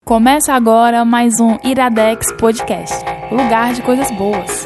Começa agora mais um Iradex Podcast, lugar de coisas boas.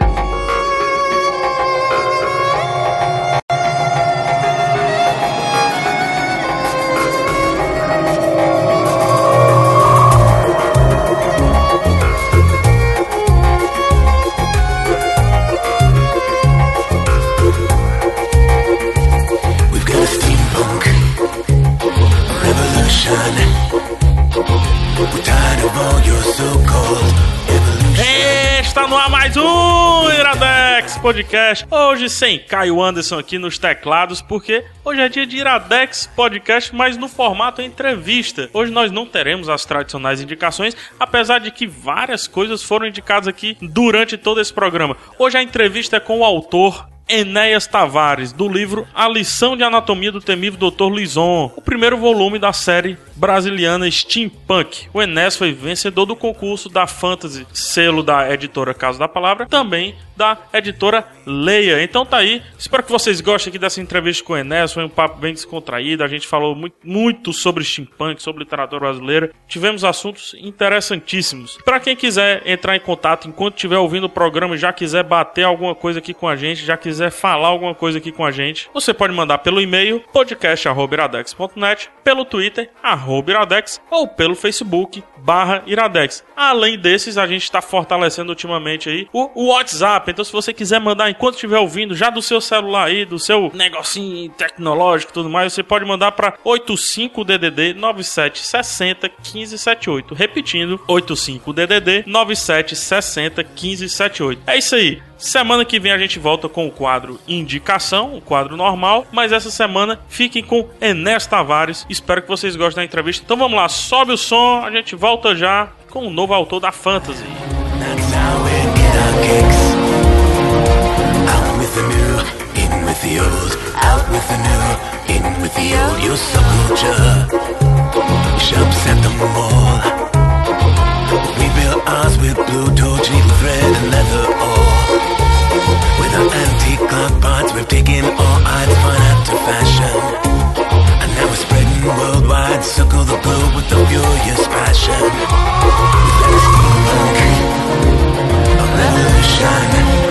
Está no ar mais um Iradex Podcast. Hoje sem Caio Anderson aqui nos teclados, porque hoje é dia de Iradex Podcast, mas no formato entrevista. Hoje nós não teremos as tradicionais indicações, apesar de que várias coisas foram indicadas aqui durante todo esse programa. Hoje a entrevista é com o autor Enéas Tavares, do livro A Lição de Anatomia do Temível Dr. Lison, o primeiro volume da série brasiliana Steampunk. O Enéas foi vencedor do concurso da Fantasy, selo da editora Casa da Palavra, também da editora Leia. Então tá aí, espero que vocês gostem aqui dessa entrevista com o Enéas. Foi um papo bem descontraído, a gente falou muito sobre steampunk, sobre literatura brasileira. Tivemos assuntos interessantíssimos. Para quem quiser entrar em contato enquanto estiver ouvindo o programa e já quiser bater alguma coisa aqui com a gente, já quiser falar alguma coisa aqui com a gente, você pode mandar pelo e-mail podcast@iradex.net, pelo Twitter @iradex ou pelo Facebook /iradex. Além desses, a gente está fortalecendo ultimamente aí o WhatsApp. Então se você quiser mandar enquanto estiver ouvindo, já do seu celular aí, do seu negocinho tecnológico e tudo mais, você pode mandar para 85DDD 9760 1578. Repetindo, 85DDD 9760 1578. É isso aí. Semana que vem a gente volta com o quadro Indicação, o quadro normal, mas essa semana fiquem com Enéas Tavares. Espero que vocês gostem da entrevista. Então vamos lá, sobe o som, a gente volta já com o novo autor da Fantasy. With our antique clock parts, we've taken all arts, fun after fashion. And now we're spreading worldwide, circle the globe with the furious passion. We've got a steampunk, a revolution.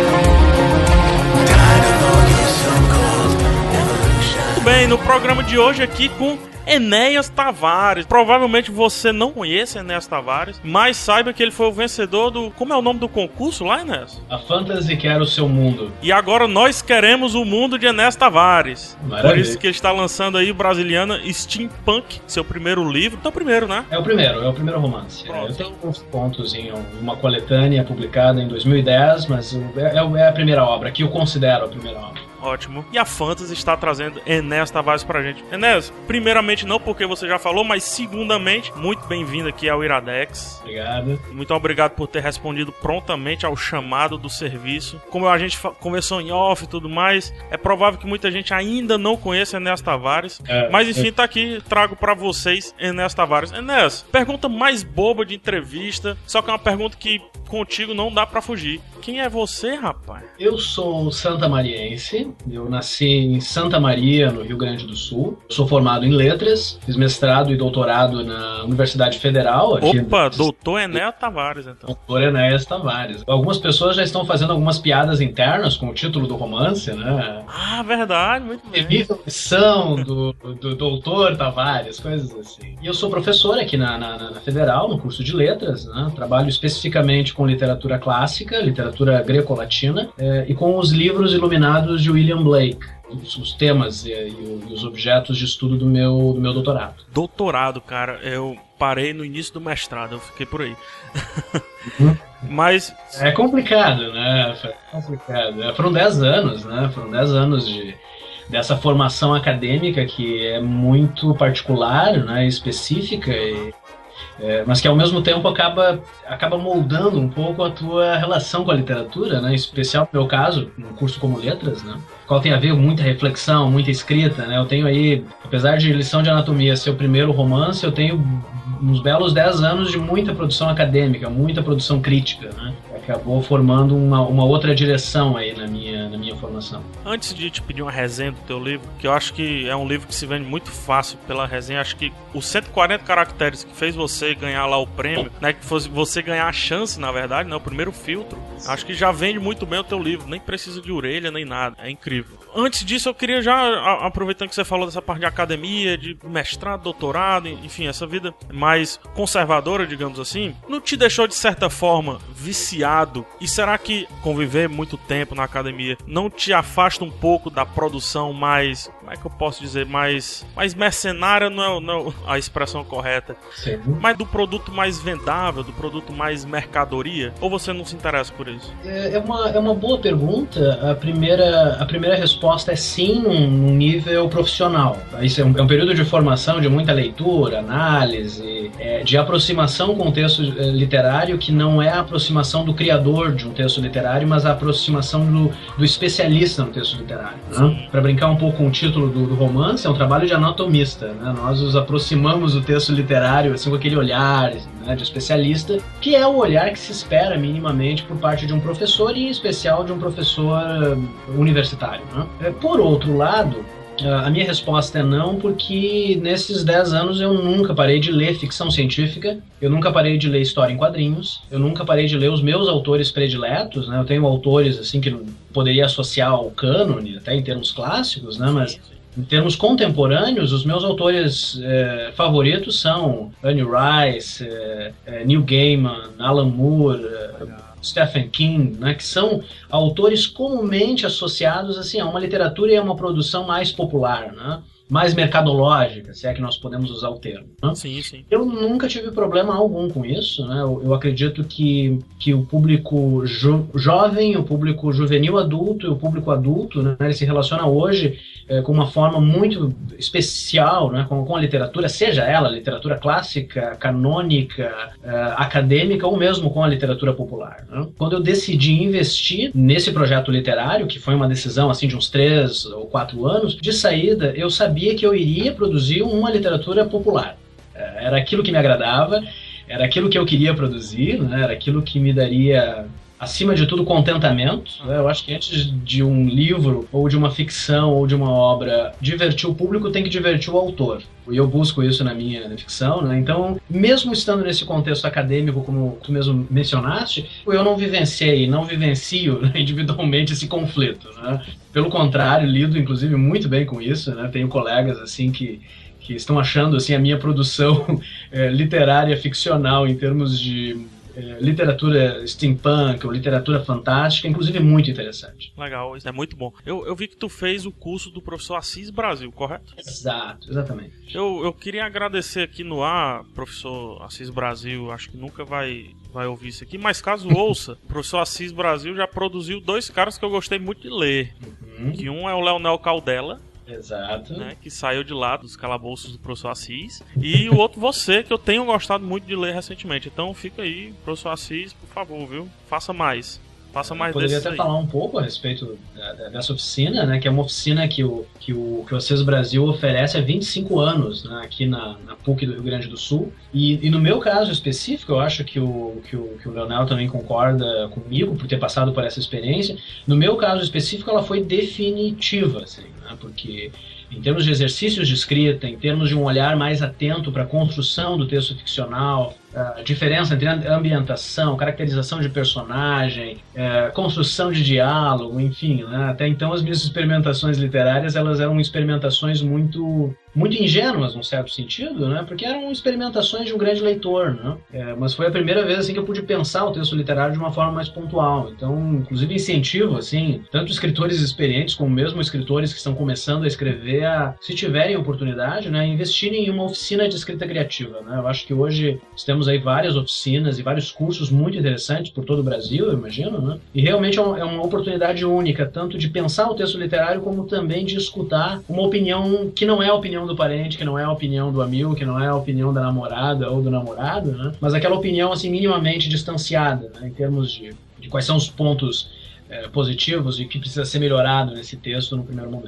Tired of all your so-called evolution. Muito bem, no programa de hoje aqui com Enéas Tavares. Provavelmente você não conhece Enéas Tavares, mas saiba que ele foi o vencedor do... Como é o nome do concurso lá, Enéas? A Fantasy Quer o Seu Mundo. E agora nós queremos o mundo de Enéas Tavares. Maravilha. Por isso que ele está lançando aí o Brasiliana Steampunk, seu primeiro livro. Então, primeiro, né? É o primeiro romance. Eu tenho uns pontos em uma coletânea publicada em 2010, mas é a primeira obra, que eu considero a primeira obra. Ótimo. E a Fantasy está trazendo Enéas Tavares pra gente. Enéas, primeiramente não porque você já falou, mas segundamente, muito bem-vindo aqui ao Iradex. Obrigado. Muito obrigado por ter respondido prontamente ao chamado do serviço. Como a gente conversou em off e tudo mais, é provável que muita gente ainda não conheça Enéas Tavares. Mas enfim, tá aqui, trago pra vocês Enéas Tavares. Enéas, pergunta mais boba de entrevista, só que é uma pergunta que contigo não dá pra fugir. Quem é você, rapaz? Eu sou santamariense. Eu nasci em Santa Maria, no Rio Grande do Sul. Sou formado em letras, fiz mestrado e doutorado na Universidade Federal. Aqui. Opa, doutor Enéas Tavares, então. Doutor Enéas Tavares. Algumas pessoas já estão fazendo algumas piadas internas com o título do romance, né? Ah, verdade, muito bem. Temível Lição do doutor Tavares, coisas assim. E eu sou professor aqui na Federal, no curso de letras, né? Trabalho especificamente com literatura clássica, literatura greco-latina, e com os livros iluminados de William Blake, os temas e os objetos de estudo do meu doutorado. Doutorado, cara, eu parei no início do mestrado, eu fiquei por aí. Mas... É complicado, né? Foram 10 anos, né? Foram 10 anos dessa formação acadêmica que é muito particular, né? Específica mas que ao mesmo tempo acaba moldando um pouco a tua relação com a literatura, né? Em especial no meu caso, num curso como letras, né? Qual tem a ver com muita reflexão, muita escrita, né? Eu tenho aí, apesar de Lição de Anatomia ser o primeiro romance, eu tenho uns belos 10 anos de muita produção acadêmica, muita produção crítica, né? Acabou formando uma outra direção aí na minha formação. Antes de te pedir uma resenha do teu livro, que eu acho que é um livro que se vende muito fácil pela resenha, acho que os 140 caracteres que fez você ganhar lá o prêmio, né, que fosse você ganhar a chance, na verdade, né, o primeiro filtro, acho que já vende muito bem o teu livro, nem precisa de orelha, nem nada, é incrível. Antes disso, eu queria já, aproveitando que você falou dessa parte de academia, de mestrado, doutorado, enfim, essa vida mais conservadora, digamos assim, não te deixou, de certa forma, viciado? E será que conviver muito tempo na academia não te afasta um pouco da produção mais, como é que eu posso dizer, mais mercenária, não é a expressão correta, Sim. mas do produto mais vendável, do produto mais mercadoria? Ou você não se interessa por isso? É uma boa pergunta. A primeira resposta é sim, num nível profissional. Isso é um período de formação, de muita leitura, análise, de aproximação com o texto literário, que não é a aproximação do criador de um texto literário, mas a aproximação do especialista no texto literário. Né? Para brincar um pouco com o título do romance, é um trabalho de anatomista. Né? Nós nos aproximamos do texto literário assim, com aquele olhar, né, de especialista, que é o olhar que se espera minimamente por parte de um professor, e em especial de um professor universitário. Né? Por outro lado, a minha resposta é não, porque nesses 10 anos eu nunca parei de ler ficção científica, eu nunca parei de ler história em quadrinhos, eu nunca parei de ler os meus autores prediletos, né? Eu tenho autores assim que poderia associar ao cânone, até em termos clássicos, né? Mas em termos contemporâneos, os meus autores favoritos são Anne Rice, Neil Gaiman, Alan Moore, Stephen King, né, que são autores comumente associados assim, a uma literatura e a uma produção mais popular, né, mais mercadológica, se é que nós podemos usar o termo. Né? Sim, sim. Eu nunca tive problema algum com isso. Né? Eu acredito que o público jovem, o público juvenil adulto e o público adulto, né, ele se relaciona hoje com uma forma muito especial, né, com a literatura, seja ela literatura clássica, canônica, acadêmica ou mesmo com a literatura popular. Né? Quando eu decidi investir nesse projeto literário, que foi uma decisão assim, de uns 3 ou 4 anos, de saída eu sabia que eu iria produzir uma literatura popular. Era aquilo que me agradava, era aquilo que eu queria produzir, né? Era aquilo que me daria, acima de tudo, contentamento. Eu acho que antes de um livro, ou de uma ficção, ou de uma obra divertir o público, tem que divertir o autor. E eu busco isso na minha ficção, né? Então, mesmo estando nesse contexto acadêmico, como tu mesmo mencionaste, eu não vivencio né, individualmente esse conflito, né? Pelo contrário, lido inclusive muito bem com isso, né? Tenho colegas assim que estão achando assim a minha produção literária ficcional em termos de literatura steampunk ou literatura fantástica, inclusive muito interessante. Legal, isso é muito bom. Eu vi que tu fez o curso do professor Assis Brasil, correto? Exato, exatamente. Eu queria agradecer aqui no ar, professor Assis Brasil, acho que nunca vai ouvir isso aqui, mas caso ouça, o professor Assis Brasil já produziu 2 caras que eu gostei muito de ler. Que um é o Leonel Caldela, exato, né, que saiu de lá dos calabouços do professor Assis, e o outro você, que eu tenho gostado muito de ler recentemente. Então fica aí, professor Assis, por favor, viu? Faça mais poderia até falar um pouco a respeito dessa oficina, né, que é uma oficina que o Assis Brasil oferece há 25 anos, né, aqui na PUC do Rio Grande do Sul. E no meu caso específico, eu acho que o Leonel também concorda comigo por ter passado por essa experiência. No meu caso específico, ela foi definitiva, assim, né, porque em termos de exercícios de escrita, em termos de um olhar mais atento para a construção do texto ficcional, a diferença entre ambientação, caracterização de personagem, construção de diálogo, enfim, né? Até então as minhas experimentações literárias elas eram experimentações muito ingênuas, num certo sentido, né? Porque eram experimentações de um grande leitor, né? Mas foi a primeira vez assim, que eu pude pensar o texto literário de uma forma mais pontual. Então, inclusive incentivo assim, tanto escritores experientes como mesmo escritores que estão começando a escrever, se tiverem oportunidade, né, investirem em uma oficina de escrita criativa, né? Eu acho que hoje temos aí várias oficinas e vários cursos muito interessantes por todo o Brasil, eu imagino, né? E realmente é uma oportunidade única, tanto de pensar o texto literário, como também de escutar uma opinião que não é a opinião do parente, que não é a opinião do amigo, que não é a opinião da namorada ou do namorado, né? Mas aquela opinião assim minimamente distanciada, né, em termos de quais são os pontos positivos e o que precisa ser melhorado nesse texto no primeiro momento.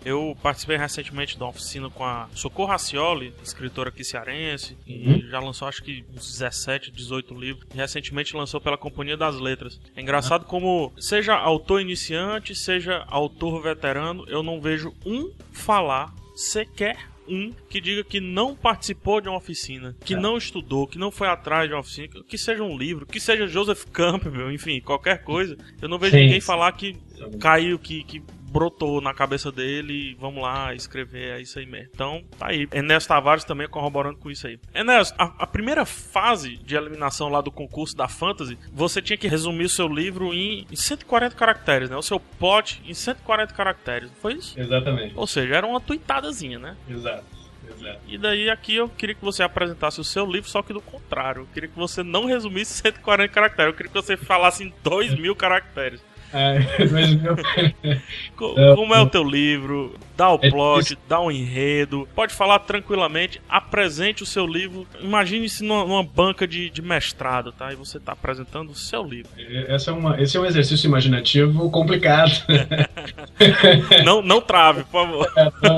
Eu participei recentemente de uma oficina com a Socorro Racioli, escritora aqui cearense, e já lançou acho que uns 17, 18 livros, e recentemente lançou pela Companhia das Letras. É engraçado como, seja autor iniciante, seja autor veterano, eu não vejo falar sequer que diga que não participou de uma oficina, que não estudou, que não foi atrás de uma oficina, que seja um livro, que seja Joseph Campbell, enfim, qualquer coisa. Eu não vejo ninguém falar que caiu, que brotou na cabeça dele e vamos lá escrever, é isso aí mesmo. Então, tá aí. Enéas Tavares também corroborando com isso aí. Enéas, a primeira fase de eliminação lá do concurso da Fantasy, você tinha que resumir o seu livro em 140 caracteres, né? O seu plot em 140 caracteres, foi isso? Exatamente. Ou seja, era uma tuitadazinha, né? Exato. E daí aqui eu queria que você apresentasse o seu livro, só que do contrário. Eu queria que você não resumisse 140 caracteres, eu queria que você falasse em 2.000 caracteres. Como é o teu livro? Dá o plot, dá um enredo. Pode falar tranquilamente. Apresente o seu livro. Imagine-se numa banca de mestrado, tá? E você tá apresentando o seu livro. Esse é um exercício imaginativo complicado. Não trave, por favor.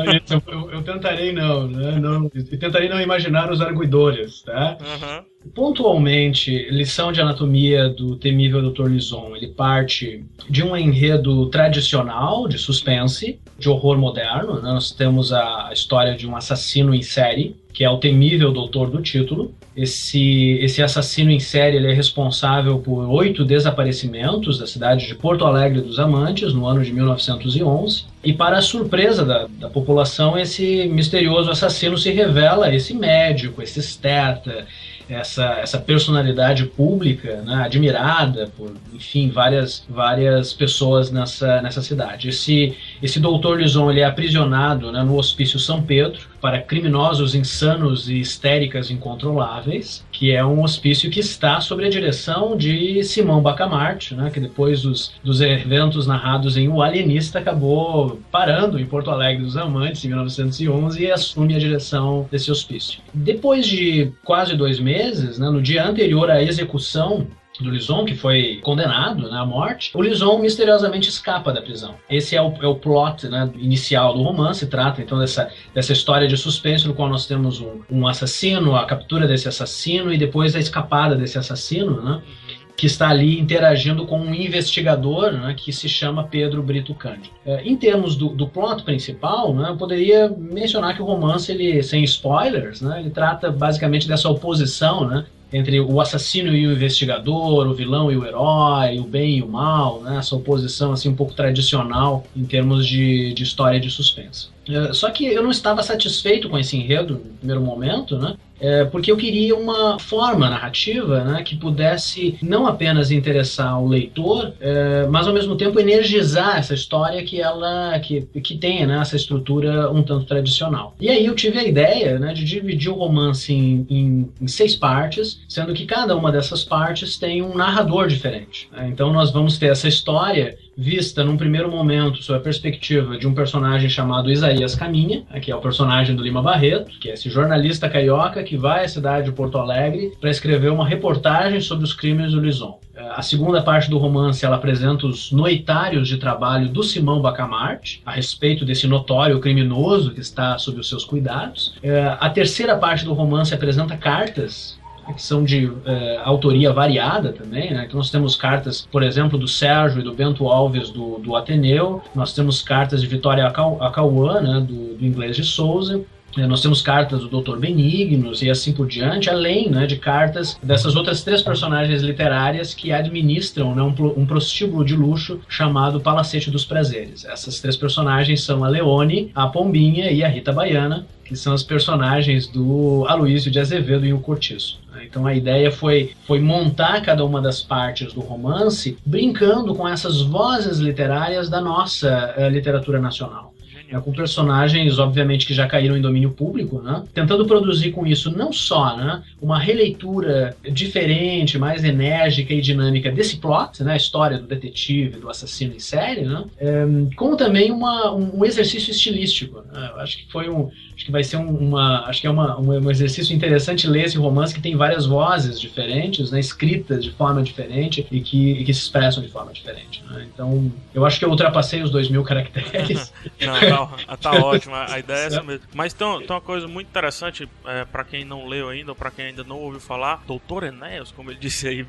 Eu tentarei tentarei não imaginar os arguidores, tá? Pontualmente, lição de anatomia do temível Dr. Lison, ele parte de um enredo tradicional de suspense, de horror moderno, né? Nós temos a história de um assassino em série, que é o temível doutor do título. Esse assassino em série ele é responsável por 8 desaparecimentos da cidade de Porto Alegre dos Amantes, no ano de 1911. E para a surpresa da população, esse misterioso assassino se revela esse médico, esse esteta, essa personalidade pública, né, admirada por, enfim, várias pessoas nessa cidade. Esse doutor Lison ele é aprisionado, né, no Hospício São Pedro para criminosos insanos e histéricas incontroláveis, que é um hospício que está sob a direção de Simão Bacamarte, né, que depois dos eventos narrados em O Alienista acabou parando em Porto Alegre dos Amantes em 1911 e assume a direção desse hospício. Depois de quase 2 meses, né, no dia anterior à execução do Lison, que foi condenado, né, à morte, o Lison misteriosamente escapa da prisão. Esse é o plot, né, inicial do romance. Trata então dessa história de suspense no qual nós temos um assassino, a captura desse assassino e depois a escapada desse assassino, né, que está ali interagindo com um investigador, né, que se chama Pedro Brito Cândido. Em termos do plot principal, né, eu poderia mencionar que o romance, ele, sem spoilers, né, ele trata basicamente dessa oposição, né, entre o assassino e o investigador, o vilão e o herói, o bem e o mal, né, essa oposição assim, um pouco tradicional em termos de história de suspense. Só que eu não estava satisfeito com esse enredo no primeiro momento, né? Porque eu queria uma forma narrativa, né, que pudesse não apenas interessar o leitor, mas ao mesmo tempo energizar essa história que tenha, né, essa estrutura um tanto tradicional. E aí eu tive a ideia, né, de dividir o romance em 6 partes, sendo que cada uma dessas partes tem um narrador diferente, né? Então nós vamos ter essa história vista num primeiro momento sob a perspectiva de um personagem chamado Isaías Caminha, que é o personagem do Lima Barreto, que é esse jornalista carioca que vai à cidade de Porto Alegre para escrever uma reportagem sobre os crimes do Lison. A segunda parte do romance ela apresenta os noitários de trabalho do Simão Bacamarte a respeito desse notório criminoso que está sob os seus cuidados. A terceira parte do romance apresenta cartas que são de autoria variada também, né? Então nós temos cartas, por exemplo, do Sérgio e do Bento Alves do Ateneu, nós temos cartas de Vitória Acauã, né, do Inglês de Souza, nós temos cartas do Dr. Benignos e assim por diante, além, né, de cartas dessas outras 3 personagens literárias que administram, né, um prostíbulo de luxo chamado Palacete dos Prazeres. Essas 3 personagens são a Leone, a Pombinha e a Rita Baiana, que são as personagens do Aloísio de Azevedo e o Cortiço. Então a ideia foi montar cada uma das partes do romance brincando com essas vozes literárias da nossa literatura nacional. Com personagens, obviamente, que já caíram em domínio público, né? Tentando produzir com isso não só, né, uma releitura diferente, mais enérgica e dinâmica desse plot, né, a história do detetive, do assassino em série, né, como também um exercício estilístico. Né? Eu acho que vai ser um exercício interessante ler esse romance que tem várias vozes diferentes, né, escritas de forma diferente e que se expressam de forma diferente. Né? Então, eu acho que eu ultrapassei os 2.000 caracteres. Não, tá Tá ótima, a ideia é essa mesmo. Mas tem uma coisa muito interessante, pra quem não leu ainda, ou pra quem ainda não ouviu falar, Dr. Enéas, como ele disse aí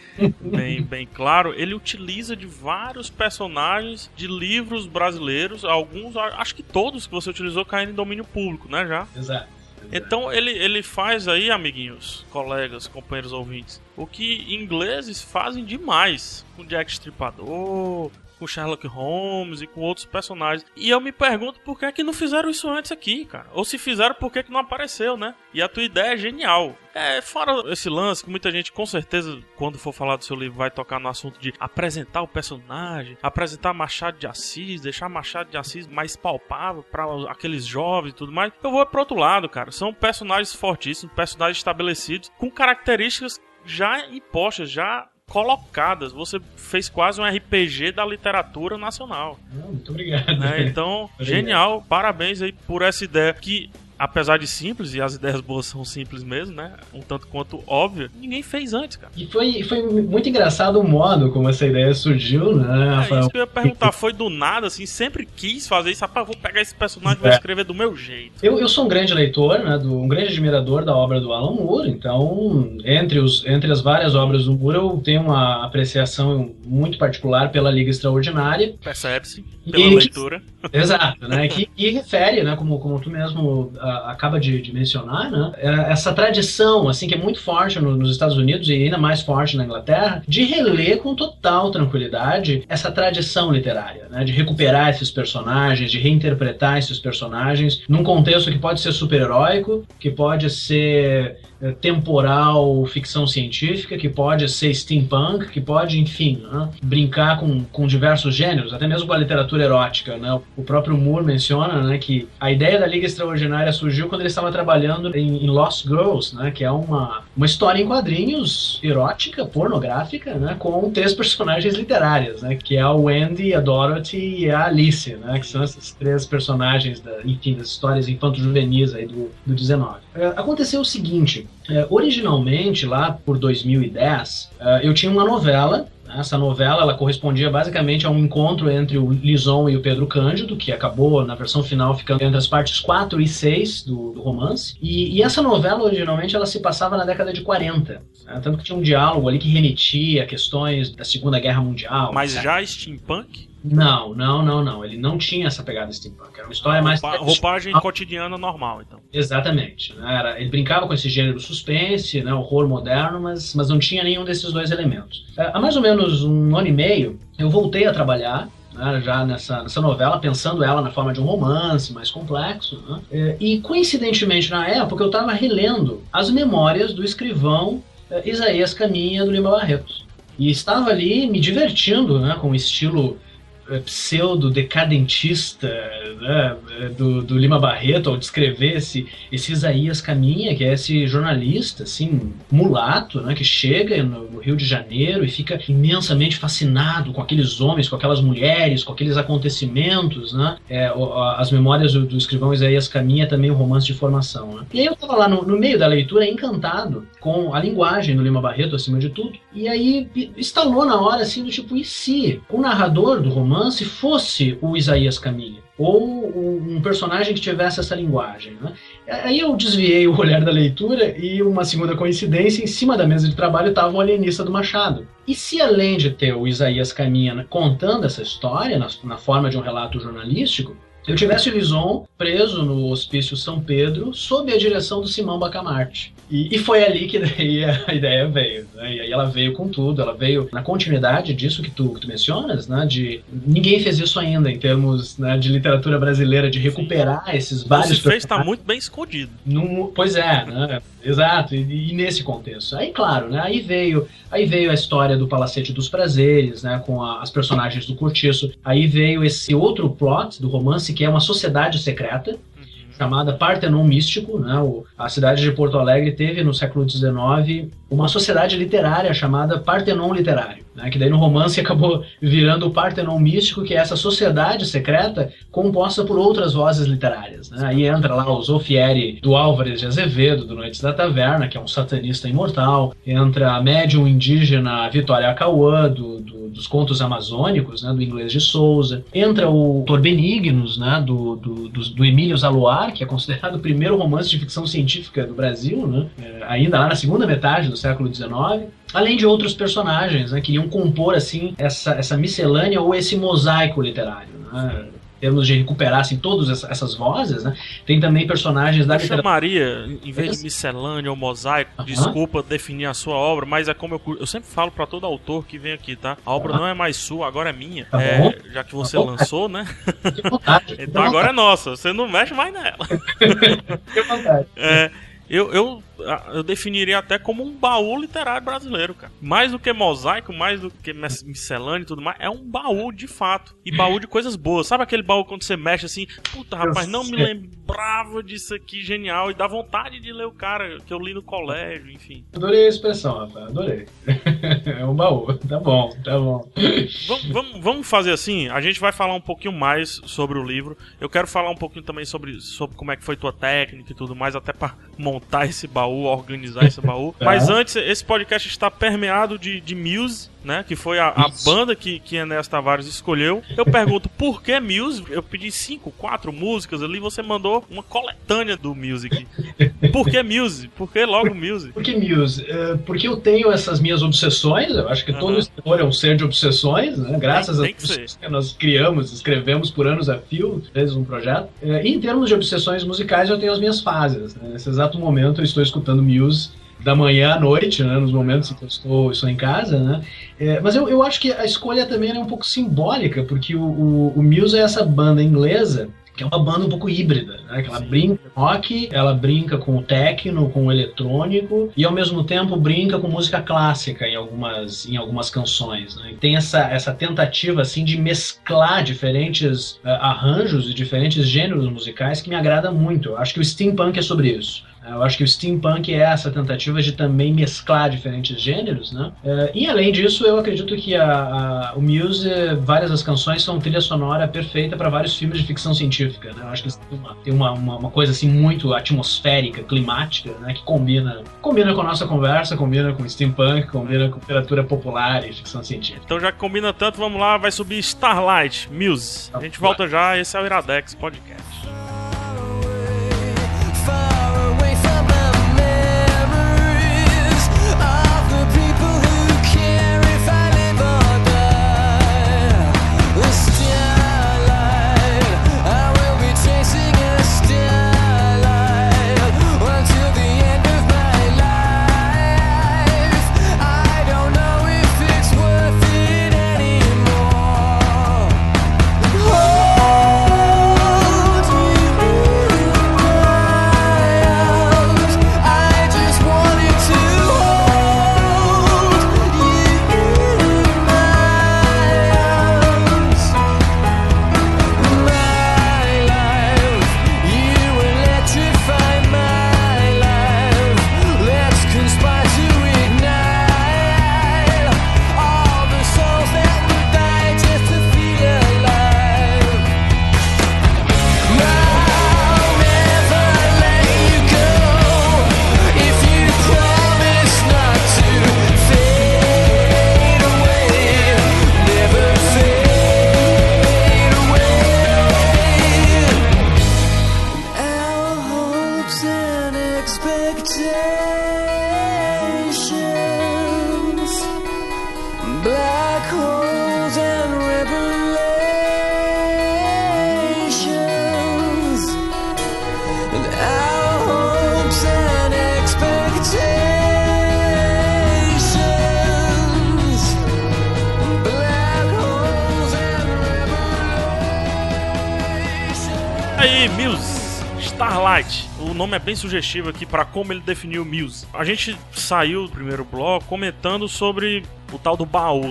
bem claro, ele utiliza de vários personagens de livros brasileiros, alguns, acho que todos que você utilizou caem em domínio público, né, já? Exato. Então ele faz aí, amiguinhos, colegas, companheiros ouvintes, o que ingleses fazem demais com Jack Stripador, com Sherlock Holmes e com outros personagens. E eu me pergunto por que é que não fizeram isso antes aqui, cara. Ou se fizeram, por que é que não apareceu, né? E a tua ideia é genial. Fora esse lance que muita gente, com certeza, quando for falar do seu livro, vai tocar no assunto de apresentar o personagem, apresentar Machado de Assis, deixar Machado de Assis mais palpável para aqueles jovens e tudo mais. Eu vou pro outro lado, cara. São personagens fortíssimos, personagens estabelecidos, com características já impostas, já colocadas. Você fez quase um RPG da literatura nacional. Muito obrigado. Então, obrigado. Genial. Parabéns aí por essa ideia que, apesar de simples, e as ideias boas são simples mesmo, né? Um tanto quanto óbvio, ninguém fez antes, cara. E foi muito engraçado o modo como essa ideia surgiu, né, Rafael? Isso que eu ia perguntar, foi do nada, assim, sempre quis fazer isso, vou pegar esse personagem e vou escrever do meu jeito. Eu sou um grande leitor, né, um grande admirador da obra do Alan Moore, então, entre as várias obras do Moore, eu tenho uma apreciação muito particular pela Liga Extraordinária. Percebe-se, pela leitura. Exato, né, que refere, né, como tu mesmo acaba de mencionar, né, essa tradição, assim, que é muito forte nos Estados Unidos e ainda mais forte na Inglaterra, de reler com total tranquilidade essa tradição literária, né, de recuperar esses personagens, de reinterpretar esses personagens num contexto que pode ser super-heróico, que pode ser temporal, ficção científica, que pode ser steampunk, que pode, enfim, né, brincar com diversos gêneros, até mesmo com a literatura erótica, né? O próprio Moore menciona, né, que a ideia da Liga Extraordinária surgiu quando ele estava trabalhando em Lost Girls, né, que é uma história em quadrinhos erótica, pornográfica, né, com 3 personagens literárias, né, que é a Wendy, a Dorothy e a Alice, né, que são esses 3 personagens das histórias infanto-juvenis aí do 19. Aconteceu o seguinte, originalmente, lá por 2010, eu tinha uma novela. Essa novela ela correspondia basicamente a um encontro entre o Lison e o Pedro Cândido, que acabou, na versão final, ficando entre as partes 4 e 6 do romance. E essa novela, originalmente, ela se passava na década de 40. Né? Tanto que tinha um diálogo ali que remetia a questões da Segunda Guerra Mundial. Mas já steampunk? Não. Ele não tinha essa pegada steampunk. Era uma história mais... Roupagem cotidiana normal, então. Exatamente. Né? Ele brincava com esse gênero suspense, né? Horror moderno, mas não tinha nenhum desses 2 elementos. Há mais ou menos 1 ano e meio, eu voltei a trabalhar, né, já nessa novela, pensando ela na forma de um romance mais complexo. Né? E, coincidentemente, na época, eu estava relendo as memórias do escrivão Isaías Caminha, do Lima Barreto. E estava ali me divertindo, né, com o estilo pseudo-decadentista, né, do Lima Barreto, ao descrever esse Isaías Caminha, que é esse jornalista, assim, mulato, né, que chega no Rio de Janeiro e fica imensamente fascinado com aqueles homens, com aquelas mulheres, com aqueles acontecimentos, né? As memórias do escrivão Isaías Caminha, também um romance de formação, né? E aí eu estava lá no meio da leitura, encantado com a linguagem do Lima Barreto, acima de tudo, e aí estalou na hora, assim, do tipo, e se o narrador do romance fosse o Isaías Caminha? Ou um personagem que tivesse essa linguagem, né? Aí eu desviei o olhar da leitura e uma segunda coincidência, em cima da mesa de trabalho estava o alienista do Machado. E se além de ter o Isaías Caminha contando essa história na forma de um relato jornalístico, eu tivesse o Lison preso no Hospício São Pedro sob a direção do Simão Bacamarte. E foi ali que daí a ideia veio, né? E aí ela veio com tudo, ela veio na continuidade disso que tu mencionas, né? Ninguém fez isso ainda em termos, né, de literatura brasileira, de recuperar esses vários... Você fez, está muito bem escondido. Pois é, né? Exato, e nesse contexto. Aí, claro, né? Aí veio a história do Palacete dos Prazeres, né? Com as personagens do Cortiço. Aí veio esse outro plot do romance, que é uma sociedade secreta, chamada Partenon Místico, né? A cidade de Porto Alegre teve no século XIX uma sociedade literária chamada Partenon Literário, né? Que daí no romance acabou virando o Partenon Místico, que é essa sociedade secreta composta por outras vozes literárias, né? Aí entra lá o Zolfieri do Álvares de Azevedo, do Noites da Taverna, que é um satanista imortal, entra a médium indígena Vitória Acauã, dos contos amazônicos, né? Do Inglês de Souza, entra o Tor Benignos, né? Do Emílio Zaluar, que é considerado o primeiro romance de ficção científica do Brasil, né? Ainda lá na segunda metade do século XIX, além de outros personagens, né, que iam compor assim, essa miscelânea ou esse mosaico literário. Né? Em termos de recuperar assim, todas essas vozes, né? Tem também personagens da literatura. Chamaria, em vez de miscelânea ou mosaico, desculpa definir a sua obra, mas é como eu sempre falo para todo autor que vem aqui, tá? A obra não é mais sua, agora é minha. Já que você lançou, né? Que vontade. Então agora é nossa, você não mexe mais nela. Que vontade. Eu definiria até como um baú literário brasileiro, cara. Mais do que mosaico, mais do que miscelânea e tudo mais, é um baú de fato. E baú de coisas boas. Sabe aquele baú quando você mexe assim, puta, rapaz, não me lembrava disso aqui, genial, e dá vontade de ler o cara que eu li no colégio, enfim. Adorei a expressão, rapaz, adorei. É um baú, tá bom. Vamos fazer assim, a gente vai falar um pouquinho mais sobre o livro. Eu quero falar um pouquinho também sobre como é que foi tua técnica e tudo mais, até pra montar esse baú, organizar esse baú. Mas antes, esse podcast está permeado de Muse, né? Que foi a banda que Enéas Tavares escolheu. Eu pergunto, por que Muse? Eu pedi 4 músicas ali, você mandou uma coletânea do Music. Por que Muse? Por que logo Muse? Por que Muse? Porque eu tenho essas minhas obsessões, eu acho que todo escritor é um ser de obsessões, né? Graças a Deus que nós escrevemos por anos a fio, fez um projeto. E em termos de obsessões musicais, eu tenho as minhas fases, né? Nesse exato momento eu estou escutando Muse da manhã à noite, né, nos momentos em que eu estou em casa, né? Mas eu acho que a escolha também é um pouco simbólica, porque o Muse é essa banda inglesa que é uma banda um pouco híbrida, né? Que ela brinca com rock, ela brinca com o techno, com o eletrônico e ao mesmo tempo brinca com música clássica em algumas canções, né? E tem essa tentativa assim de mesclar diferentes arranjos e diferentes gêneros musicais que me agrada muito. Eu acho que o steampunk é sobre isso. Eu acho que o steampunk é essa tentativa de também mesclar diferentes gêneros, né? E além disso, eu acredito que o Muse, várias das canções são trilha sonora perfeita para vários filmes de ficção científica, né? Eu acho que tem uma coisa assim muito atmosférica, climática, né? Que combina com a nossa conversa, combina com steampunk, combina com literatura popular e ficção científica. Então já que combina tanto, vamos lá, vai subir Starlight, Muse. A gente volta já, esse é o Iradex Podcast. Aí, Muse, Starlight. O nome é bem sugestivo aqui para como ele definiu o Muse. A gente saiu do primeiro bloco comentando sobre o tal do baú, né?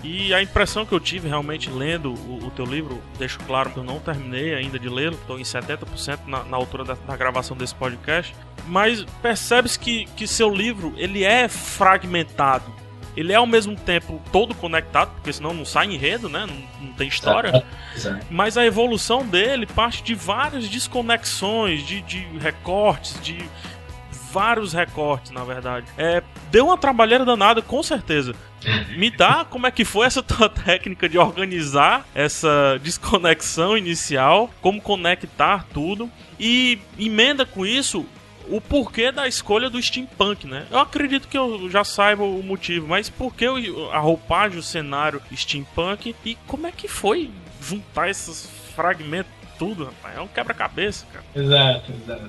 E a impressão que eu tive realmente lendo o teu livro, deixo claro que eu não terminei ainda de lê-lo, estou em 70% na altura da gravação desse podcast, mas percebe-se que seu livro ele é fragmentado. Ele é ao mesmo tempo todo conectado, porque senão não sai enredo, né? Não tem história. Exato. Mas a evolução dele parte de várias desconexões, de recortes, de vários recortes, na verdade. Deu uma trabalheira danada, com certeza. Me dá como é que foi essa tua técnica de organizar essa desconexão inicial, como conectar tudo, e emenda com isso o porquê da escolha do steampunk, né? Eu acredito que eu já saiba o motivo, mas por que a roupagem, o cenário steampunk, e como é que foi juntar esses fragmentos tudo, rapaz? É um quebra-cabeça, cara. Exato.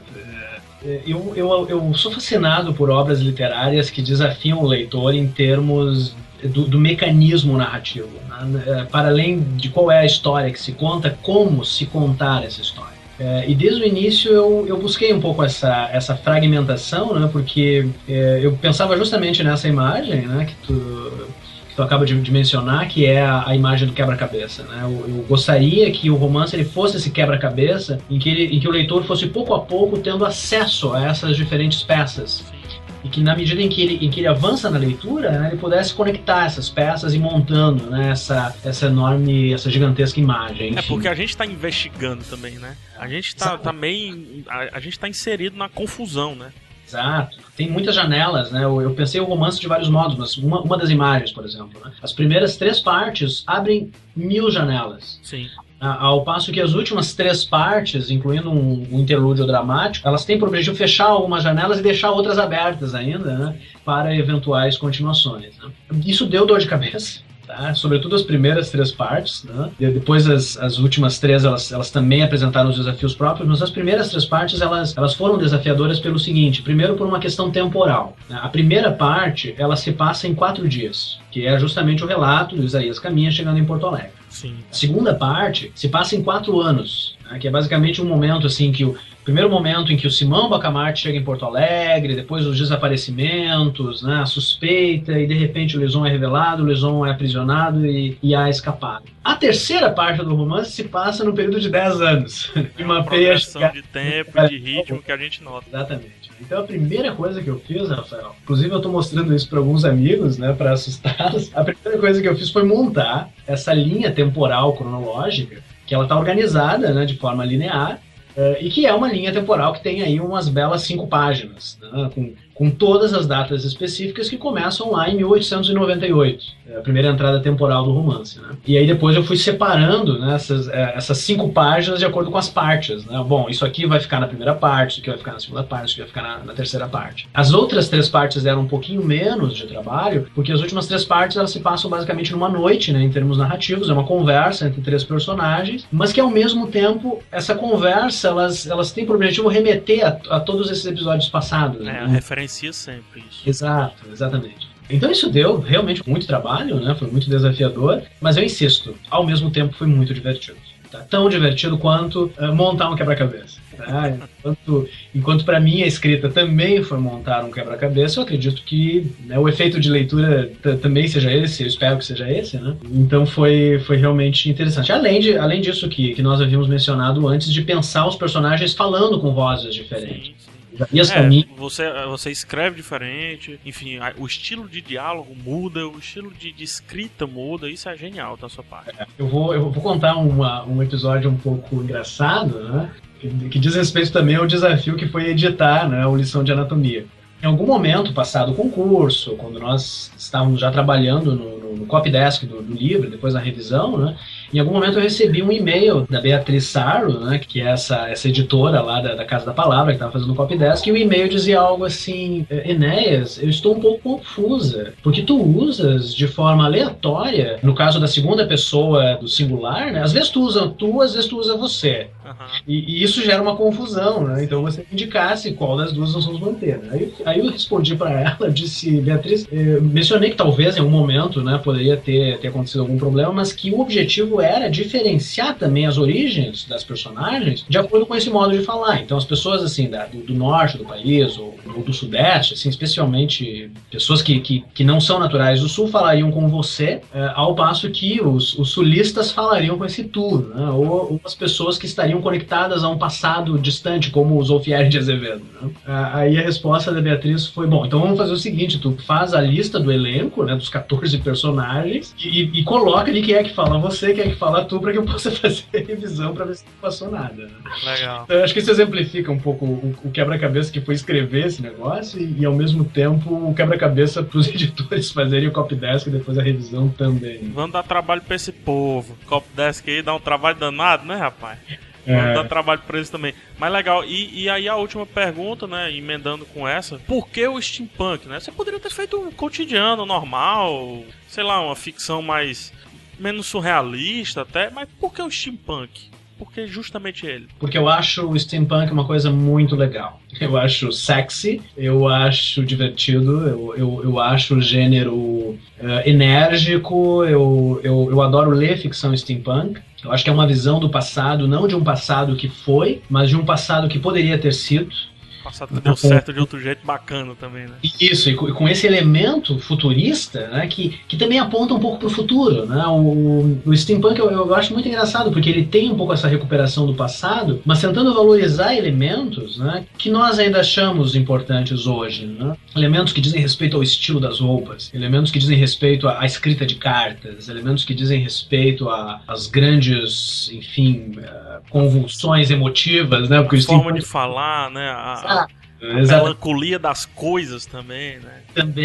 Eu sou fascinado por obras literárias que desafiam o leitor em termos do mecanismo narrativo, né? Para além de qual é a história que se conta, como se contar essa história. E desde o início eu busquei um pouco essa fragmentação, né? Porque eu pensava justamente nessa imagem, né? Que tu acaba de mencionar, que é a imagem do quebra-cabeça, né? Eu gostaria que o romance ele fosse esse quebra-cabeça em que o leitor fosse pouco a pouco tendo acesso a essas diferentes peças. E que na medida em que ele avança na leitura, né, ele pudesse conectar essas peças e montando, né, essa enorme, essa gigantesca imagem. Enfim. Porque a gente está investigando também, né? A gente tá inserido na confusão, né? Exato. Tem muitas janelas, né? Eu pensei o romance de vários modos, mas uma das imagens, por exemplo, né? As primeiras 3 partes abrem 1000 janelas. Sim. Ao passo que as últimas 3 partes, incluindo um interlúdio dramático, elas têm por objetivo fechar algumas janelas e deixar outras abertas ainda, né, para eventuais continuações, né? Isso deu dor de cabeça, tá? Sobretudo as primeiras 3 partes, né? Depois as últimas 3 elas também apresentaram os desafios próprios, mas as primeiras 3 partes elas foram desafiadoras pelo seguinte: primeiro por uma questão temporal, né? A primeira parte ela se passa em 4 dias, que é justamente o relato do Isaías Caminha chegando em Porto Alegre. Sim. A segunda parte se passa em 4 anos, né, que é basicamente um momento assim que o primeiro momento em que o Simão Bacamarte chega em Porto Alegre, depois os desaparecimentos, né, a suspeita, e de repente o Lison é revelado, o Lison é aprisionado e há escapado. A terceira parte do romance se passa no período de 10 anos. Uma progressão de tempo e de ritmo que a gente nota. Exatamente. Então a primeira coisa que eu fiz, Rafael, inclusive eu estou mostrando isso para alguns amigos, né, para assustá-los, a primeira coisa que eu fiz foi montar essa linha temporal cronológica, que ela está organizada, né, de forma linear, e que é uma linha temporal que tem aí umas belas 5 páginas, né, com todas as datas específicas que começam lá em 1898, a primeira entrada temporal do romance, né? E aí depois eu fui separando, né, essas 5 páginas de acordo com as partes, né? Bom, isso aqui vai ficar na primeira parte, isso aqui vai ficar na segunda parte, isso aqui vai ficar na terceira parte. As outras 3 partes deram um pouquinho menos de trabalho, porque as últimas 3 partes elas se passam basicamente numa noite, né, em termos narrativos, é uma conversa entre 3 personagens, mas que ao mesmo tempo essa conversa elas têm por objetivo remeter a todos esses episódios passados, né? Referencia sempre isso. Exato, exatamente. Então isso deu realmente muito trabalho, né? Foi muito desafiador, mas eu insisto, ao mesmo tempo foi muito divertido. Tá? Tão divertido quanto montar um quebra-cabeça. Tá? Enquanto para mim a escrita também foi montar um quebra-cabeça, eu acredito que, né, o efeito de leitura também seja esse, eu espero que seja esse, né? Então foi realmente interessante. Além disso que nós havíamos mencionado antes, de pensar os personagens falando com vozes diferentes. Sim. Você escreve diferente, enfim, o estilo de diálogo muda, o estilo de escrita muda, isso é genial da sua parte. Eu vou contar um episódio um pouco engraçado, né, que diz respeito também ao desafio que foi editar, né, o Lição de Anatomia. Em algum momento, passado o concurso, quando nós estávamos já trabalhando no copydesk do livro, depois da revisão, né, em algum momento eu recebi um e-mail da Beatriz Sarlo, né, que é essa editora lá da Casa da Palavra, que estava fazendo o copydesk, e o e-mail dizia algo assim: Enéas, eu estou um pouco confusa, porque tu usas de forma aleatória, no caso da segunda pessoa do singular, né, às vezes tu usa tu, às vezes tu usa você. E isso gera uma confusão, né? Então você indicasse qual das duas nós vamos manter. Né? Aí eu respondi para ela, disse, Beatriz, mencionei que talvez em algum momento, né, poderia ter acontecido algum problema, mas que o objetivo era diferenciar também as origens das personagens de acordo com esse modo de falar. Então as pessoas assim do norte do país ou do sudeste, assim, especialmente pessoas que não são naturais do sul falariam com você, ao passo que os sulistas falariam com esse tu, né? Ou as pessoas que estariam conectadas a um passado distante, como os Zolfieri de Azevedo. Né? Aí a resposta da Beatriz foi, bom, então vamos fazer o seguinte, tu faz a lista do elenco, né, dos 14 personagens e coloca ali quem é que fala você, quem é que fala tu, para que eu possa fazer a revisão para ver se não passou nada. Né? Legal. Então, eu acho que isso exemplifica um pouco o quebra-cabeça que foi escrever esse negócio e ao mesmo tempo o quebra-cabeça para os editores fazerem o copydesk e depois a revisão também. Vamos dar trabalho pra esse povo. Copydesk aí dá um trabalho danado, né, rapaz? Vamos dar trabalho pra eles também. Mas legal, e aí a última pergunta, né, emendando com essa, por que o steampunk, né? Você poderia ter feito um cotidiano normal, sei lá, uma ficção menos surrealista até, mas por que o steampunk? Por que justamente ele? Porque eu acho o steampunk uma coisa muito legal. Eu acho sexy, eu acho divertido, eu acho o gênero enérgico, eu adoro ler ficção steampunk. Eu acho que é uma visão do passado, não de um passado que foi, mas de um passado que poderia ter sido. Passado que deu certo de outro jeito bacana também, né? Isso, e com esse elemento futurista, né, que também aponta um pouco para o futuro, né? O steampunk eu acho muito engraçado, porque ele tem um pouco essa recuperação do passado, mas tentando valorizar elementos, né, que nós ainda achamos importantes hoje, né? Elementos que dizem respeito ao estilo das roupas, elementos que dizem respeito à escrita de cartas, elementos que dizem respeito às grandes, enfim, convulsões emotivas, né? Porque a forma de falar, né? A melancolia das coisas também, né?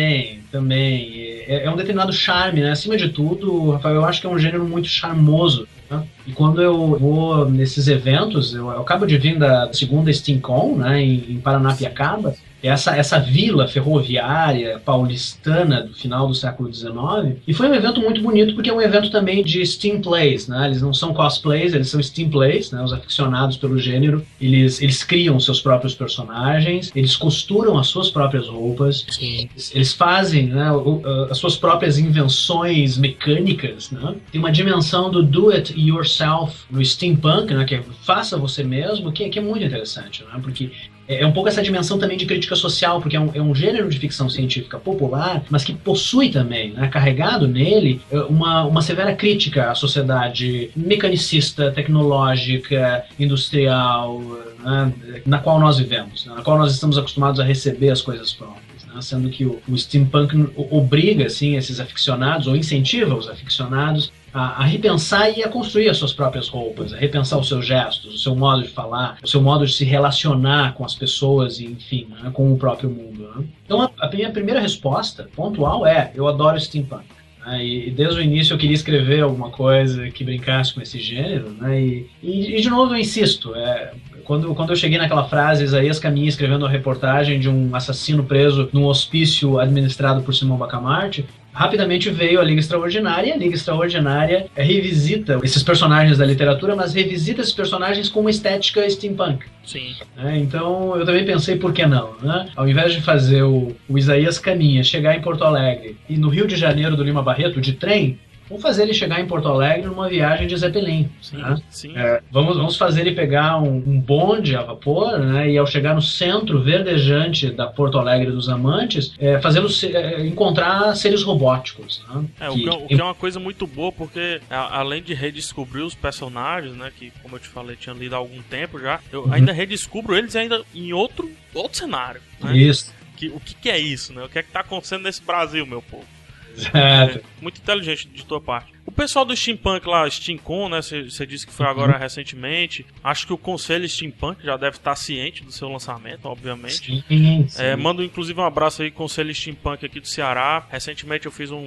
Também. É um determinado charme, né? Acima de tudo, Rafael, eu acho que é um gênero muito charmoso. Né? E quando eu vou nesses eventos, eu acabo de vir da segunda SteamCon, né, em Paranapiacaba, essa vila ferroviária paulistana do final do século XIX, e foi um evento muito bonito porque é um evento também de steam plays, né? Eles não são cosplays, eles são steam plays, né? Os aficionados pelo gênero, eles criam seus próprios personagens, eles costuram as suas próprias roupas, eles fazem, né, as suas próprias invenções mecânicas, né? Tem uma dimensão do do it yourself no steampunk, né, que é faça você mesmo, que é muito interessante, né? Porque é um pouco essa dimensão também de crítica social, porque é um gênero de ficção científica popular, mas que possui também, né, carregado nele, uma severa crítica à sociedade mecanicista, tecnológica, industrial, né, na qual nós vivemos, né, na qual nós estamos acostumados a receber as coisas prontas. Sendo que o steampunk obriga assim, esses aficionados, ou incentiva os aficionados a repensar e a construir as suas próprias roupas, a repensar os seus gestos, o seu modo de falar, o seu modo de se relacionar com as pessoas e, enfim, né, com o próprio mundo. Né? Então, a minha primeira resposta pontual eu adoro steampunk. Né? E desde o início eu queria escrever alguma coisa que brincasse com esse gênero, né? E de novo eu insisto, quando eu cheguei naquela frase, Isaías Caminha escrevendo uma reportagem de um assassino preso num hospício administrado por Simão Bacamarte, rapidamente veio a Liga Extraordinária, e a Liga Extraordinária revisita esses personagens da literatura, mas revisita esses personagens com uma estética steampunk. Sim. Então eu também pensei, por que não? Né? Ao invés de fazer o Isaías Caminha chegar em Porto Alegre e no Rio de Janeiro do Lima Barreto de trem, vamos fazer ele chegar em Porto Alegre numa viagem de Zeppelin. Sim, né? Sim. Vamos fazer ele pegar um bonde a vapor, né? E ao chegar no centro verdejante da Porto Alegre dos Amantes, fazê-lo encontrar seres robóticos. Né? O que é uma coisa muito boa, porque além de redescobrir os personagens, né, que, como eu te falei, tinha lido há algum tempo já, eu ainda redescubro eles ainda em outro cenário. Né? Isso. O que é isso, né? O que é que tá acontecendo nesse Brasil, meu povo? Exato. Muito inteligente de tua parte. O pessoal do Steampunk lá, SteamCon, né? Você disse que foi agora recentemente. Acho que o Conselho Steampunk já deve estar ciente do seu lançamento, obviamente. Sim. Mando inclusive um abraço aí, Conselho Steampunk aqui do Ceará. Recentemente eu fiz um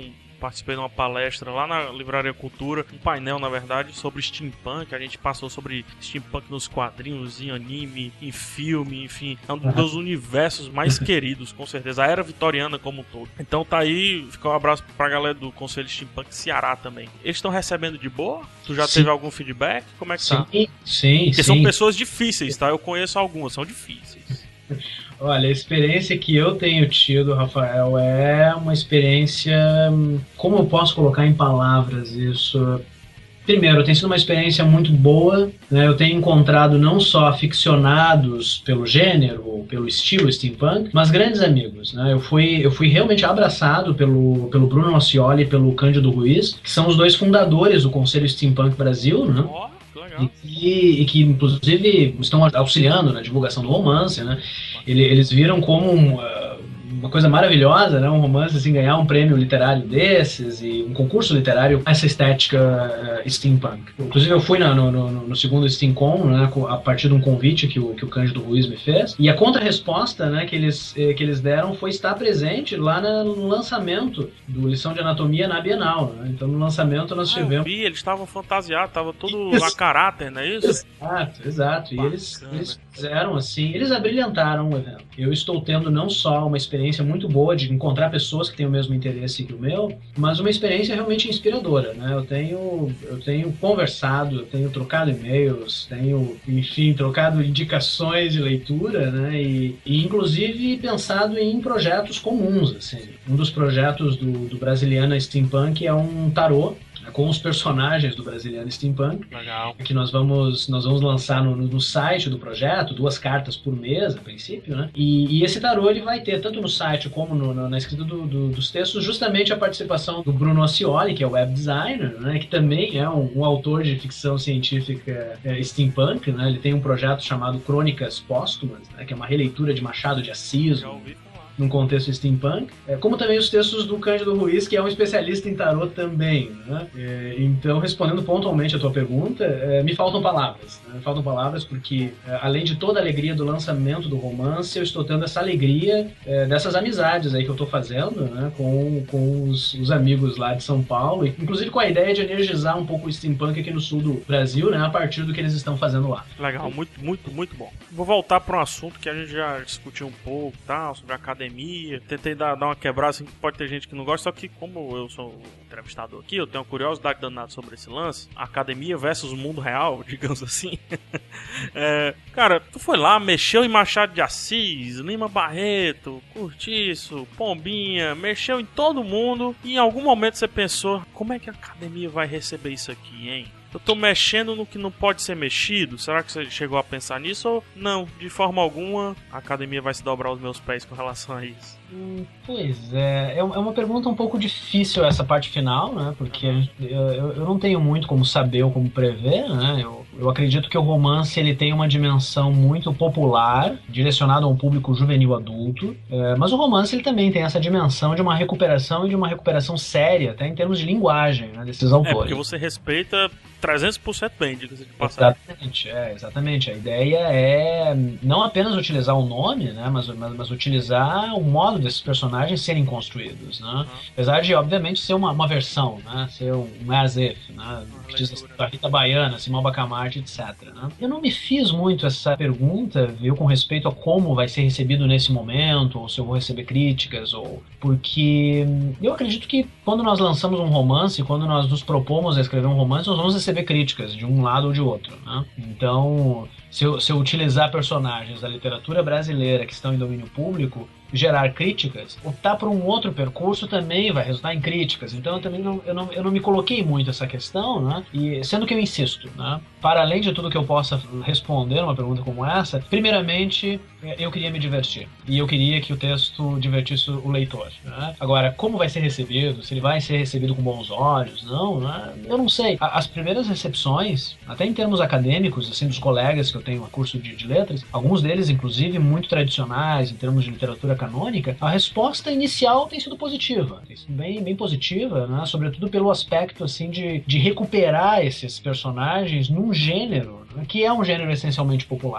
participei de uma palestra lá na Livraria Cultura, um painel, na verdade, sobre steampunk. A gente passou sobre steampunk nos quadrinhos, em anime, em filme, enfim. É um dos universos mais queridos, com certeza. A era vitoriana como um todo. Então tá aí, fica um abraço pra galera do Conselho Steampunk Ceará também. Eles estão recebendo de boa? Tu já teve algum feedback? Como é que tá? Sim. Porque são pessoas difíceis, tá? Eu conheço algumas, são difíceis. Olha, a experiência que eu tenho tido, Rafael, é uma experiência... Como eu posso colocar em palavras isso? Primeiro, tem sido uma experiência muito boa, né? Eu tenho encontrado não só aficionados pelo gênero, ou pelo estilo steampunk, mas grandes amigos, né? Eu fui realmente abraçado pelo Bruno Oscioli e pelo Cândido Ruiz, que são os dois fundadores do Conselho Steampunk Brasil, né? E que, inclusive, estão auxiliando na divulgação do romance, né? Eles viram como uma coisa maravilhosa, né? Um romance, assim, ganhar um prêmio literário desses e um concurso literário com essa estética steampunk. Inclusive, eu fui no segundo SteamCon, né? A partir de um convite que o Cândido Ruiz me fez. E a contra-resposta, né, que eles deram foi estar presente lá no lançamento do Lição de Anatomia na Bienal, né? Então, no lançamento, nós tivemos... Eles estavam fantasiados, estavam tudo a caráter, não é isso? Exato. E eles fizeram assim, eles abrilhantaram o evento. Eu estou tendo não só uma experiência muito boa de encontrar pessoas que têm o mesmo interesse que o meu, mas uma experiência realmente inspiradora, né? Eu tenho conversado, eu tenho trocado e-mails, enfim, trocado indicações de leitura, né? E inclusive pensado em projetos comuns, assim. Um dos projetos do Brasiliana Steampunk é um tarô com os personagens do Brasiliana Steampunk. Legal. Que nós vamos lançar no site do projeto, 2 cartas por mês, a princípio, né? E esse tarô ele vai ter, tanto no site como na escrita dos textos, justamente a participação do Bruno Oscioli, que é web designer, né? Que também é um autor de ficção científica steampunk, né? Ele tem um projeto chamado Crônicas Póstumas, né? Que é uma releitura de Machado de Assis, num contexto steampunk, como também os textos do Cândido Ruiz, que é um especialista em tarô também, né? Então, respondendo pontualmente a tua pergunta, me faltam palavras, né? Me faltam palavras porque, além de toda a alegria do lançamento do romance, eu estou tendo essa alegria dessas amizades aí que eu estou fazendo, né? Com os amigos lá de São Paulo, inclusive com a ideia de energizar um pouco o steampunk aqui no sul do Brasil, né? A partir do que eles estão fazendo lá. Legal, muito, muito, muito bom. Vou voltar para um assunto que a gente já discutiu um pouco, tá? Sobre a academia. Tentei dar uma quebrada, assim, que pode ter gente que não gosta, só que como eu sou entrevistador aqui, eu tenho uma curiosidade danada sobre esse lance, academia versus o mundo real, digamos assim. Cara, tu foi lá, mexeu em Machado de Assis, Lima Barreto, Curtiço, Pombinha, mexeu em todo mundo, e em algum momento você pensou, como é que a academia vai receber isso aqui, hein? Eu tô mexendo no que não pode ser mexido? Será que você chegou a pensar nisso? Ou não, de forma alguma, a academia vai se dobrar aos meus pés com relação a isso? Pois é uma pergunta um pouco difícil essa parte final, né? Porque eu não tenho muito como saber ou como prever, né? Eu acredito que o romance ele tem uma dimensão muito popular, direcionado a um público juvenil adulto, mas o romance ele também tem essa dimensão de uma recuperação e de uma recuperação séria, até em termos de linguagem, né, desses autores. Porque você respeita 300% bem, diga-se de passagem. Exatamente. A ideia é não apenas utilizar o nome, né, mas utilizar o modo desses personagens serem construídos, né? Apesar de, obviamente, ser uma versão, né? Ser um as if, né? Que diz assim, a Rita Baiana, Simão Bacamarte, etc. Né? Eu não me fiz muito essa pergunta, viu, com respeito a como vai ser recebido nesse momento, ou se eu vou receber críticas, porque eu acredito que quando nós lançamos um romance, quando nós nos propomos a escrever um romance, nós vamos receber críticas de um lado ou de outro, né? Então, se eu utilizar personagens da literatura brasileira que estão em domínio público, gerar críticas, optar por um outro percurso também vai resultar em críticas. Então eu não me coloquei muito essa questão, né? E sendo que eu insisto, né? Para além de tudo que eu possa responder uma pergunta como essa, primeiramente eu queria me divertir e eu queria que o texto divertisse o leitor, né? Agora, como vai ser recebido, se ele vai ser recebido com bons olhos, não, né? Eu não sei. As primeiras recepções, até em termos acadêmicos, assim, dos colegas que eu tenho a curso de letras, alguns deles inclusive muito tradicionais em termos de literatura canônica, a resposta inicial tem sido positiva, tem sido bem positiva, né? Sobretudo pelo aspecto assim de recuperar esses personagens num gênero, né? Que é um gênero essencialmente popular.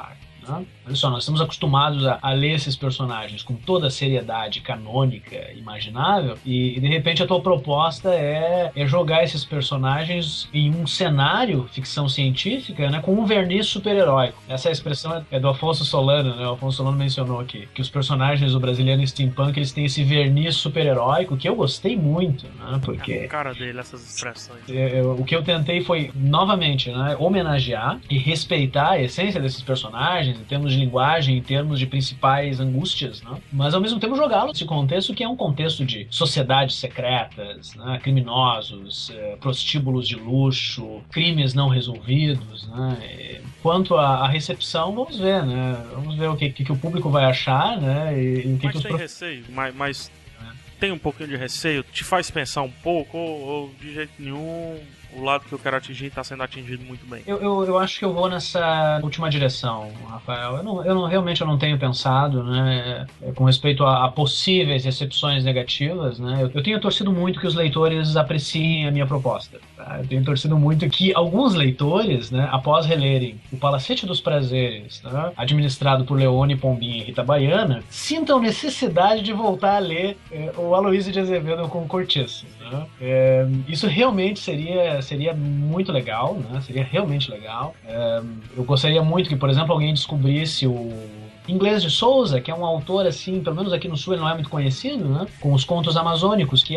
Né? Olha só, nós estamos acostumados a ler esses personagens com toda a seriedade canônica imaginável e de repente a tua proposta é jogar esses personagens em um cenário, ficção científica, né, com um verniz super-heróico. Essa expressão é do Afonso Solano, né? O Afonso Solano mencionou aqui que os personagens do Brasiliano Steampunk, eles têm esse verniz super-heróico que eu gostei muito, né? Porque é a cara dele, essas expressões. O que eu tentei foi, novamente, né, homenagear e respeitar a essência desses personagens em termos de linguagem, em termos de principais angústias, né? Mas ao mesmo tempo jogá-los nesse contexto que é um contexto de sociedades secretas, né, criminosos, prostíbulos de luxo, crimes não resolvidos, né? Quanto à recepção, vamos ver, né? Vamos ver o que o público vai achar, né? E o que mas os tem receio, mas tem um pouquinho de receio? Te faz pensar um pouco ou de jeito nenhum o lado que eu quero atingir está sendo atingido muito bem? Eu acho que eu vou nessa última direção, Rafael. Realmente eu não tenho pensado, né, com respeito a possíveis recepções negativas, né? Eu tenho torcido muito que os leitores apreciem a minha proposta. Tá? Eu tenho torcido muito que alguns leitores, né, após relerem O Palacete dos Prazeres, né, administrado por Leone Pombinha e Rita Baiana, sintam necessidade de voltar a ler o Aloysio de Azevedo com Cortiço. Né? Isso realmente seria muito legal, né? Seria realmente legal. Eu gostaria muito que, por exemplo, alguém descobrisse o Inglês de Souza, que é um autor, assim, pelo menos aqui no Sul ele não é muito conhecido, né? Com os Contos Amazônicos, que é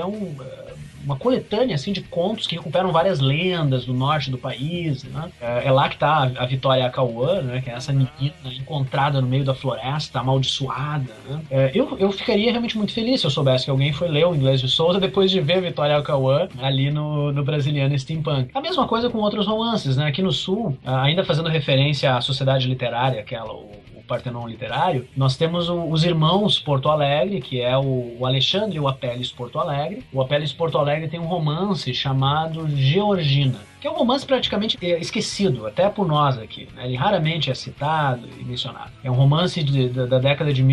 uma coletânea assim, de contos que recuperam várias lendas do norte do país. Né? É lá que está a Vitória Acauã, né? Que é essa menina encontrada no meio da floresta, amaldiçoada. Né? Eu ficaria realmente muito feliz se eu soubesse que alguém foi ler o Inglês de Souza depois de ver Vitória Acauã ali no Brasiliano Steampunk. A mesma coisa com outros romances. Né? Aqui no Sul, ainda fazendo referência à sociedade literária, aquela... o Partenon Literário, nós temos os Irmãos Porto Alegre, que é o Alexandre e o Apelles Porto Alegre. O Apelles Porto Alegre tem um romance chamado Georgina, que é um romance praticamente esquecido, até por nós aqui. Né? Ele raramente é citado e mencionado. É um romance da década de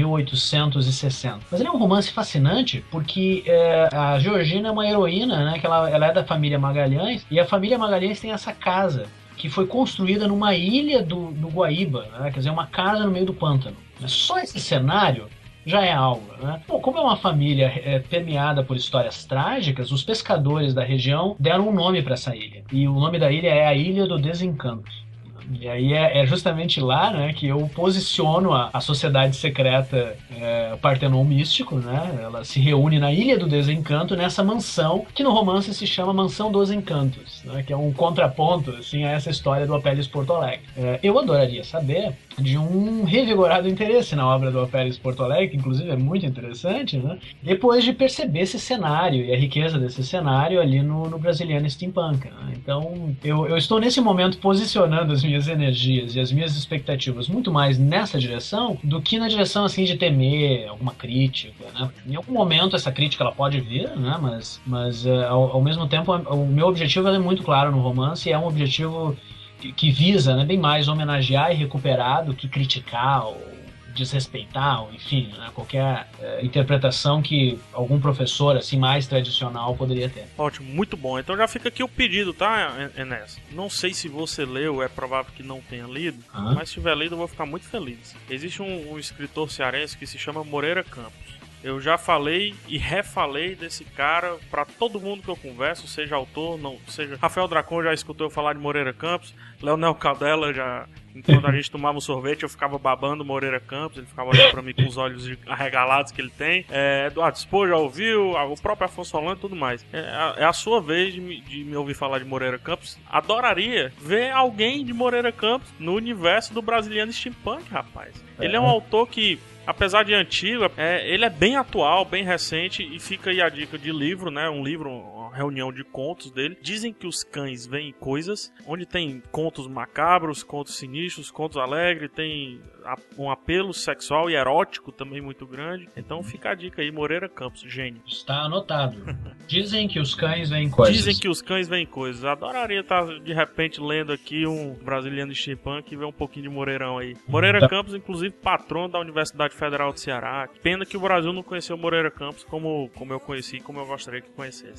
1860. Mas ele é um romance fascinante porque a Georgina é uma heroína, né? Que ela é da família Magalhães, e a família Magalhães tem essa casa que foi construída numa ilha do Guaíba, né? Quer dizer, uma casa no meio do pântano. Só esse cenário já é algo. Né? Bom, como é uma família permeada por histórias trágicas, os pescadores da região deram um nome para essa ilha. E o nome da ilha é a Ilha do Desencanto. E aí é justamente lá, né, que eu posiciono a sociedade secreta Partenon Místico, né? Ela se reúne na Ilha do Desencanto, nessa mansão, que no romance se chama Mansão dos Encantos, né? Que é um contraponto assim, a essa história do Apelles Porto Alegre. Eu adoraria saber de um revigorado interesse na obra do Apelles Porto Alegre, que inclusive é muito interessante, né? Depois de perceber esse cenário e a riqueza desse cenário ali no Brasiliano Steampunk. Né? Então, eu estou nesse momento posicionando as minhas energias e as minhas expectativas muito mais nessa direção do que na direção assim de temer alguma crítica, né? Em algum momento essa crítica ela pode vir, né? Mas ao mesmo tempo o meu objetivo é muito claro no romance e é um objetivo que visa, né, bem mais homenagear e recuperar do que criticar ou desrespeitar, ou enfim, né, qualquer interpretação que algum professor assim mais tradicional poderia ter. Ótimo, muito bom. Então já fica aqui o pedido, tá, Enéas? Não sei se você leu, é provável que não tenha lido, mas se tiver lido eu vou ficar muito feliz. Existe um escritor cearense que se chama Moreira Campos. Eu já falei e refalei desse cara pra todo mundo que eu converso, seja autor, não, seja... Rafael Dracon já escutou eu falar de Moreira Campos, Leonel Caldela já... Enquanto a gente tomava um sorvete, eu ficava babando Moreira Campos, ele ficava olhando pra mim com os olhos arregalados que ele tem. Eduardo Spor já ouviu, o próprio Afonso Solano e tudo mais. É a sua vez de me ouvir falar de Moreira Campos. Adoraria ver alguém de Moreira Campos no universo do Brasiliano Steampunk, rapaz. Ele é um autor que, apesar de antigo, ele é bem atual, bem recente, e fica aí a dica de livro, né? Um livro, uma reunião de contos dele. Dizem que os cães veem coisas, onde tem contos macabros, contos sinistros, contos alegres, tem um apelo sexual e erótico também muito grande. Então fica a dica aí, Moreira Campos, gênio. Está anotado. Dizem que os cães veem coisas. Dizem que os cães veem coisas. Adoraria estar, de repente, lendo aqui um Brasiliano Steampunk e ver um pouquinho de Moreirão aí. Moreira Campos, inclusive, patrono da Universidade Federal do Ceará. Pena que o Brasil não conheceu Moreira Campos como eu conheci, como eu gostaria que conhecesse.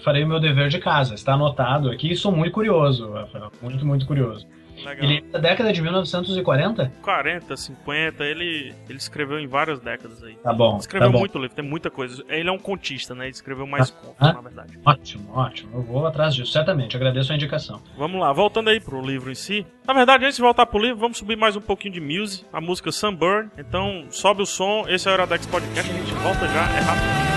farei o meu dever de casa. Está anotado aqui e sou muito curioso, Rafael. Muito, muito curioso. Legal. Ele é da década de 1940? 40, 50, ele escreveu em várias décadas aí. Tá bom. Escreveu tá bom. muito livro, tem muita coisa. Ele é um contista, né? Ele escreveu mais contos, na verdade. Ótimo, ótimo. Eu vou atrás disso, certamente. Agradeço a indicação. Vamos lá, voltando aí pro livro em si. Na verdade, antes de voltar pro livro, vamos subir mais um pouquinho de music, a música Sunburn. Então, sobe o som, esse é o Iradex Podcast, a gente volta já, é rápido.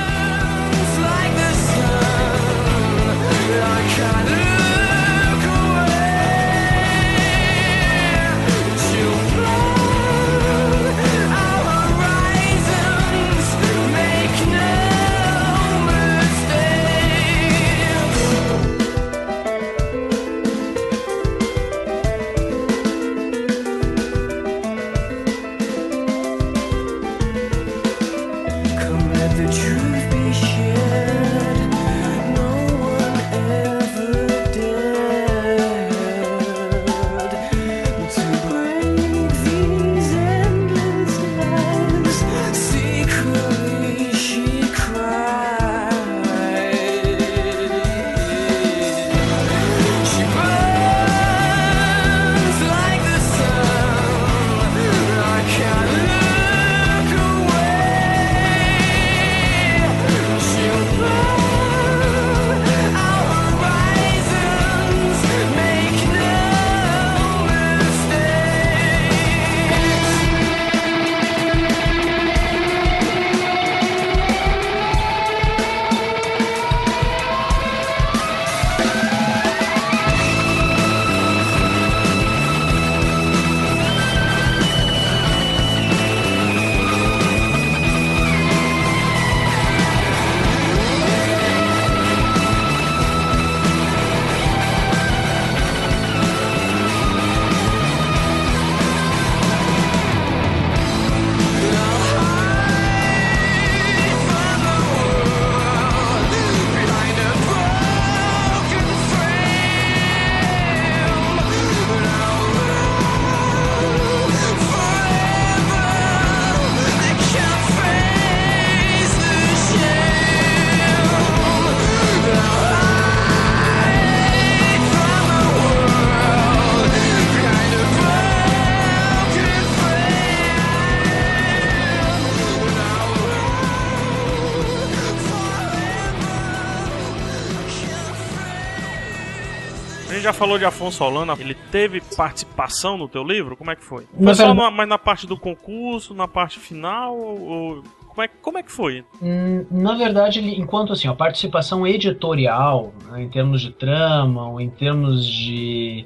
Já falou de Afonso Solano, ele teve participação no teu livro? Como é que foi? Foi só mais na parte do concurso, na parte final, ou como é que foi? Na verdade, enquanto assim, a participação editorial, né, em termos de trama, ou em termos de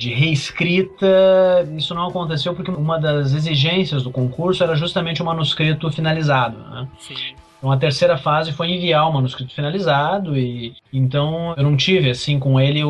reescrita, isso não aconteceu porque uma das exigências do concurso era justamente o manuscrito finalizado, né? Sim. Então a terceira fase foi enviar o manuscrito finalizado e então eu não tive assim com ele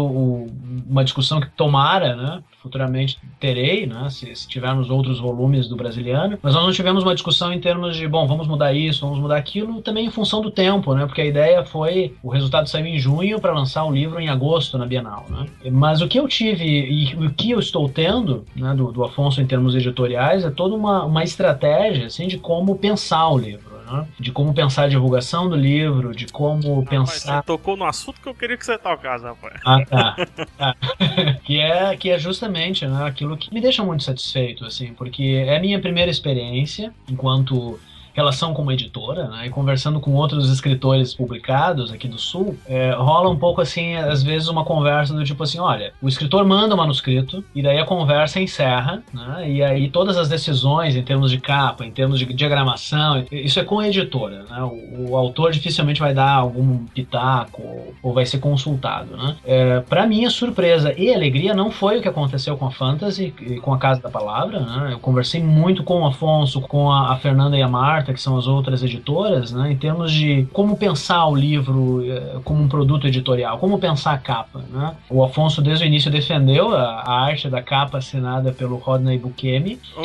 uma discussão que tomara, né? Futuramente terei, né? Se tivermos outros volumes do Brasiliano, mas nós não tivemos uma discussão em termos de, bom, vamos mudar isso, vamos mudar aquilo, também em função do tempo, né? Porque a ideia foi, o resultado saiu em junho para lançar o livro em agosto na Bienal, né? Mas o que eu tive e o que eu estou tendo, né, do Afonso em termos editoriais é toda uma estratégia assim de como pensar o livro. De como pensar a divulgação do livro, de como pensar... Você tocou no assunto que eu queria que você tocasse, rapaz. Ah, tá. que é justamente, né, aquilo que me deixa muito satisfeito, assim, porque é a minha primeira experiência enquanto relação com uma editora, né, e conversando com outros escritores publicados aqui do Sul, rola um pouco assim, às vezes uma conversa do tipo assim, olha, o escritor manda o manuscrito e daí a conversa encerra, né, e aí todas as decisões em termos de capa, em termos de diagramação, isso é com a editora, né, o autor dificilmente vai dar algum pitaco ou vai ser consultado, né. Para minha surpresa e alegria não foi o que aconteceu com a Fantasy e com a Casa da Palavra, né, eu conversei muito com o Afonso, com a Fernanda e a Marta, que são as outras editoras, né, em termos de como pensar o livro como um produto editorial, como pensar a capa, né? O Afonso desde o início defendeu a arte da capa assinada pelo Rodney Bukemi.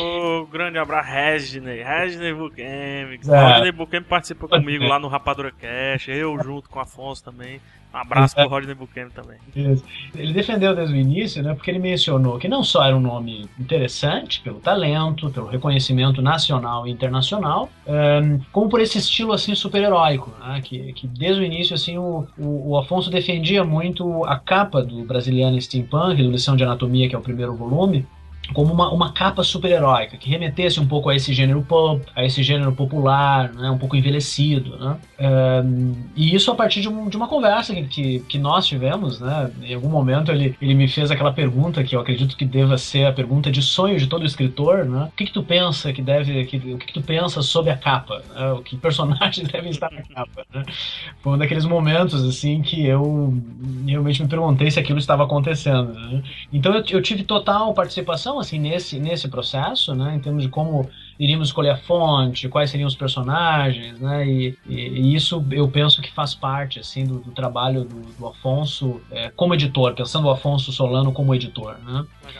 grande abraço, Reginei Buquemi. Rodney Buquemi participa comigo lá no Rapadura Cash, eu junto com o Afonso também. Um abraço pro Rodney Buquemi também. Isso. Ele defendeu desde o início, né, porque ele mencionou que não só era um nome interessante pelo talento, pelo reconhecimento nacional e internacional, como por esse estilo assim super-heróico, né, que desde o início assim o Afonso defendia muito a capa do Brasiliana Steampunk, do Lição de Anatomia, que é o primeiro volume, como uma capa super-heróica, que remetesse um pouco a esse gênero pulp, a esse gênero popular, né, um pouco envelhecido, né? E isso a partir de uma conversa que nós tivemos, né? Em algum momento ele me fez aquela pergunta que eu acredito que deva ser a pergunta de sonho de todo escritor, né? O que tu pensa o que tu pensa sobre a capa, né? O que personagens devem estar na capa, né? Foi um daqueles momentos assim que eu realmente me perguntei se aquilo estava acontecendo, né? Então eu tive total participação assim nesse processo, né, em termos de como iríamos escolher a fonte, quais seriam os personagens, né, e isso eu penso que faz parte assim do trabalho do Afonso como editor, pensando o Afonso Solano como editor, né.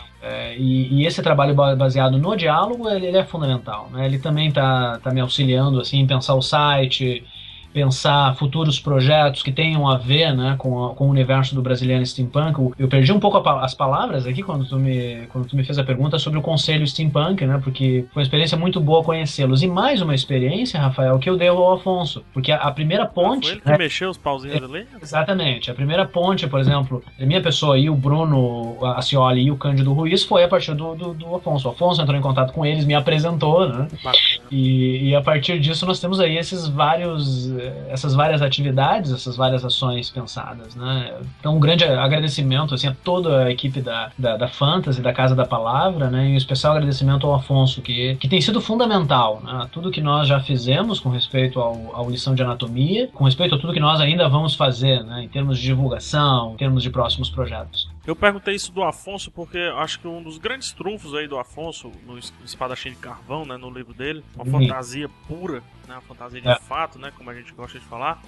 E esse trabalho baseado no diálogo ele é fundamental, né, ele também tá me auxiliando assim em pensar o site, pensar futuros projetos que tenham a ver, né, com o universo do Brasiliana Steampunk. Eu perdi um pouco as palavras aqui quando tu me fez a pergunta sobre o Conselho Steampunk, né, porque foi uma experiência muito boa conhecê-los. E mais uma experiência, Rafael, que eu dei ao Afonso, porque a primeira ponte... Foi ele que mexeu os pauzinhos ali? Exatamente. A primeira ponte, por exemplo, a minha pessoa e o Bruno Ascioli e o Cândido Ruiz foi a partir do Afonso. O Afonso entrou em contato com eles, me apresentou, né, e a partir disso nós temos aí essas várias atividades, essas várias ações pensadas, né? Então um grande agradecimento assim, a toda a equipe da Fantasy, da Casa da Palavra, né? E um especial agradecimento ao Afonso, que tem sido fundamental, né? Tudo que nós já fizemos com respeito ao Lição de Anatomia, com respeito a tudo que nós ainda vamos fazer, né? Em termos de divulgação, em termos de próximos projetos. Eu perguntei isso do Afonso porque acho que um dos grandes trunfos aí do Afonso no Espadachim de Carvão, né, no livro dele, uma fantasia pura, né, uma fantasia de fato, né, como a gente gosta de falar,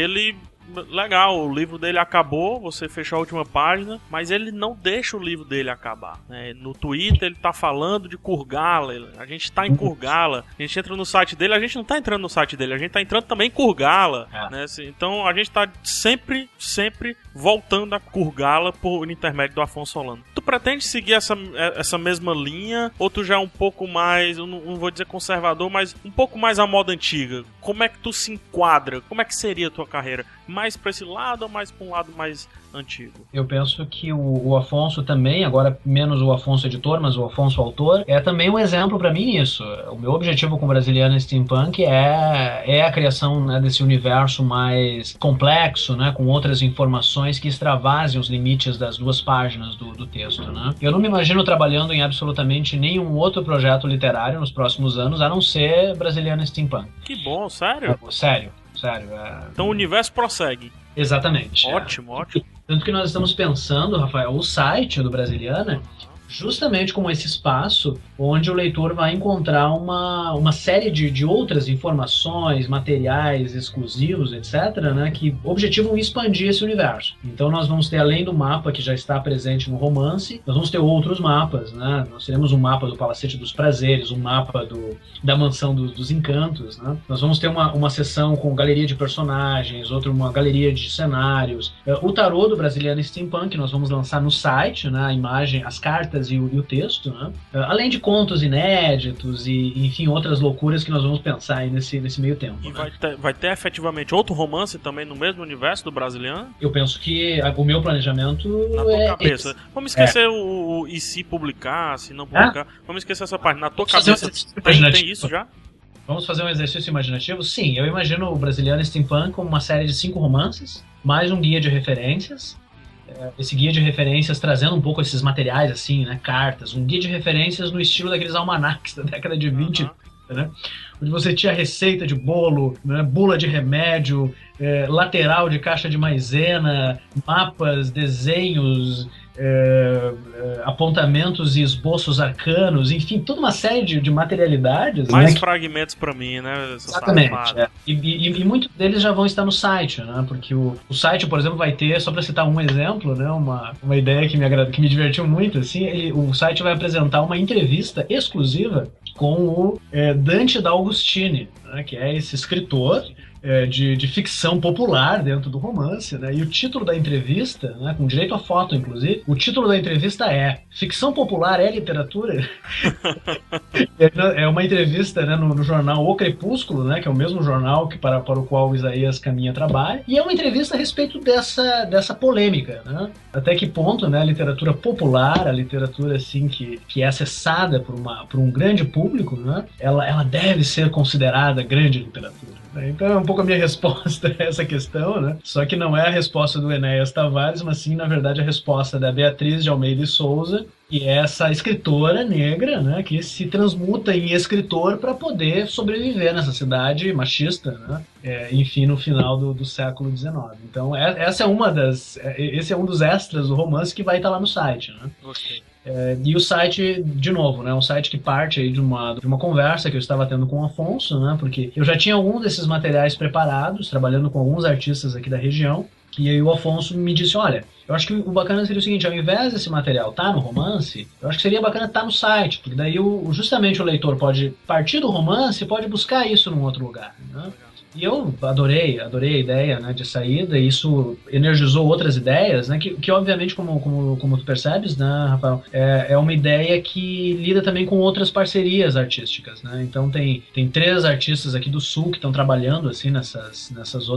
legal, o livro dele acabou, você fechou a última página, mas ele não deixa o livro dele acabar, né? No Twitter ele tá falando de Kurgala, a gente tá em Kurgala, a gente entra no site dele, a gente não tá entrando no site dele, a gente tá entrando também em Kurgala, né? Então a gente tá sempre voltando a Kurgala por intermédio do Afonso Solano. Tu pretende seguir essa mesma linha, ou tu já é um pouco mais, eu não vou dizer conservador, mas um pouco mais à moda antiga? Como é que tu se enquadra? Como é que seria a tua carreira? Mais pra esse lado ou mais pra um lado mais antigo? Eu penso que o Afonso também, agora menos o Afonso editor, mas o Afonso autor, é também um exemplo pra mim isso. O meu objetivo com o Brasiliana Steampunk é a criação, né, desse universo mais complexo, né, com outras informações que extravasem os limites das duas páginas do texto, né? Eu não me imagino trabalhando em absolutamente nenhum outro projeto literário nos próximos anos, a não ser Brasiliana Steampunk. Que bom, sério? Sério. Então o universo prossegue. Exatamente. Ótimo. Tanto que nós estamos pensando, Rafael, o site do Brasiliana justamente como esse espaço onde o leitor vai encontrar uma série de outras informações, materiais exclusivos, etc., né, que objetivam expandir esse universo. Então nós vamos ter, além do mapa que já está presente no romance, nós vamos ter outros mapas, né? Nós teremos um mapa do Palacete dos Prazeres, um mapa da Mansão dos Encantos, né? Nós vamos ter uma seção com galeria de personagens, outra uma galeria de cenários. O tarô do Brasiliana Steampunk nós vamos lançar no site, né, a imagem, as cartas e o texto, né? Além de contos inéditos e, enfim, outras loucuras que nós vamos pensar aí nesse meio tempo. E né? vai ter efetivamente outro romance também no mesmo universo do Brasiliano? Eu penso que o meu planejamento na tua cabeça. Vamos esquecer o e se publicar, se não publicar. Vamos esquecer essa parte. Na tua cabeça tem isso já? Vamos fazer um exercício imaginativo? Sim, eu imagino o Brasiliano Steampunk como uma série de 5 romances, mais um guia de referências. Esse guia de referências trazendo um pouco esses materiais, assim, né, cartas, um guia de referências no estilo daqueles almanacs da década de 20, né, onde você tinha receita de bolo, né, bula de remédio, lateral de caixa de maisena, mapas, desenhos, apontamentos e esboços arcanos, enfim, toda uma série de materialidades. Mais né, fragmentos para mim, né? Exatamente. E muitos deles já vão estar no site, né? Porque o site, por exemplo, vai ter, só para citar um exemplo, né? Uma ideia que me divertiu muito, assim, o site vai apresentar uma entrevista exclusiva com o Dante D'Agostini, né? Que é esse escritor de ficção popular dentro do romance, né? E o título da entrevista, né, com direito a foto, inclusive, o título da entrevista é Ficção Popular é Literatura? É uma entrevista, né, no jornal O Crepúsculo, né, que é o mesmo jornal para o qual o Isaías Caminha trabalha, e é uma entrevista a respeito dessa polêmica, né? Até que ponto, né, a literatura popular, a literatura assim, que é acessada por um grande público, né, ela deve ser considerada grande literatura. Então é um pouco a minha resposta a essa questão, né? Só que não é a resposta do Enéas Tavares, mas sim, na verdade, a resposta da Beatriz de Almeida e Souza, que é essa escritora negra, né, que se transmuta em escritor para poder sobreviver nessa cidade machista, né? Enfim, no final do século XIX. Então, esse é um dos extras do romance que vai estar lá no site, né? Gostei. E o site, de novo, né, um site que parte aí de uma conversa que eu estava tendo com o Afonso, né, porque eu já tinha algum desses materiais preparados, trabalhando com alguns artistas aqui da região, e aí o Afonso me disse, olha, eu acho que o bacana seria o seguinte, ao invés desse material estar no romance, eu acho que seria bacana estar no site, porque daí justamente o leitor pode partir do romance e pode buscar isso num outro lugar, né? E eu adorei a ideia, né, de saída, e isso energizou outras ideias, né, que obviamente, como tu percebes, né, Rafael, é uma ideia que lida também com outras parcerias artísticas, né? Então tem 3 artistas aqui do Sul que estão trabalhando assim nesses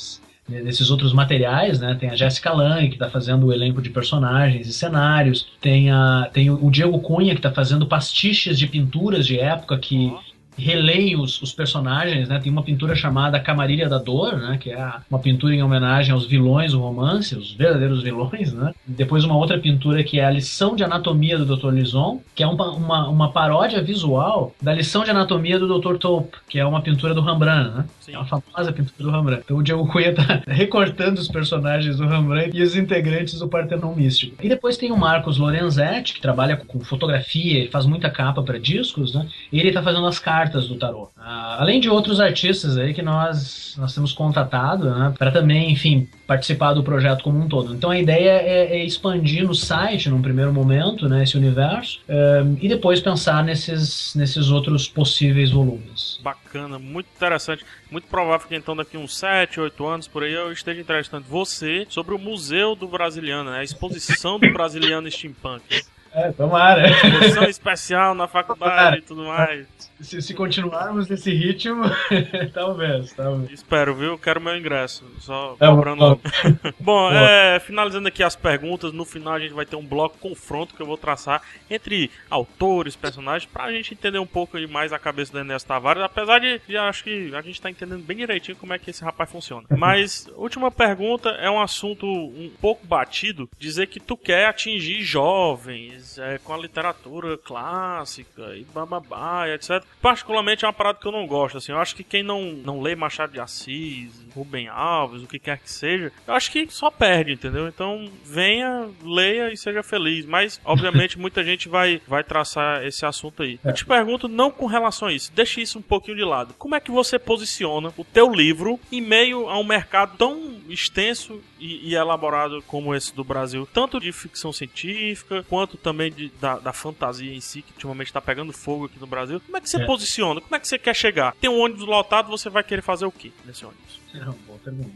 outros materiais, né? Tem a Jéssica Lange, que está fazendo o elenco de personagens e cenários, tem o Diego Cunha, que está fazendo pastiches de pinturas de época que releem os personagens, né? Tem uma pintura chamada Camarilha da Dor, né? Que é uma pintura em homenagem aos vilões do romance, os verdadeiros vilões, né? Depois uma outra pintura que é a Lição de Anatomia do Dr. Lison, que é uma paródia visual da Lição de Anatomia do Dr. Taupe, que é uma pintura do Rembrandt, né? Sim. É uma famosa pintura do Rembrandt. Então o Diego Cunha tá recortando os personagens do Rembrandt e os integrantes do Partenon Místico. E depois tem o Marcos Lorenzetti, que trabalha com fotografia, ele faz muita capa para discos, né? E ele tá fazendo as cartas do tarô. Além de outros artistas aí que nós temos contatado, né, para também, enfim, participar do projeto como um todo. Então a ideia é expandir no site, num primeiro momento, né, esse universo, e depois pensar nesses outros possíveis volumes. Bacana, muito interessante. Muito provável que então daqui uns 7, 8 anos por aí eu esteja entrevistando você sobre o Museu do Brasiliano, né, a exposição do Brasiliano Steampunk. Tomara. Exposição especial na faculdade e tudo mais. Se continuarmos nesse ritmo, talvez. Espero, viu? Quero meu ingresso. Só cobrando. Bom, finalizando aqui as perguntas, no final a gente vai ter um bloco confronto que eu vou traçar entre autores, personagens, pra gente entender um pouco mais a cabeça do Enéas Tavares, apesar de acho que a gente tá entendendo bem direitinho como é que esse rapaz funciona. Mas, última pergunta, é um assunto um pouco batido, dizer que tu quer atingir jovens com a literatura clássica e bababá, etc. Particularmente é uma parada que eu não gosto, assim. Eu acho que quem não lê Machado de Assis, Rubem Alves, o que quer que seja, eu acho que só perde, entendeu? Então, venha, leia e seja feliz. Mas, obviamente, muita gente vai traçar esse assunto aí. Eu te pergunto, não com relação a isso, deixe isso um pouquinho de lado. Como é que você posiciona o teu livro em meio a um mercado tão extenso e elaborado como esse do Brasil, tanto de ficção científica, quanto também da fantasia em si, que ultimamente está pegando fogo aqui no Brasil? Como é que você posiciona? Como é que você quer chegar? Tem um ônibus lotado, você vai querer fazer o quê nesse ônibus? Boa pergunta.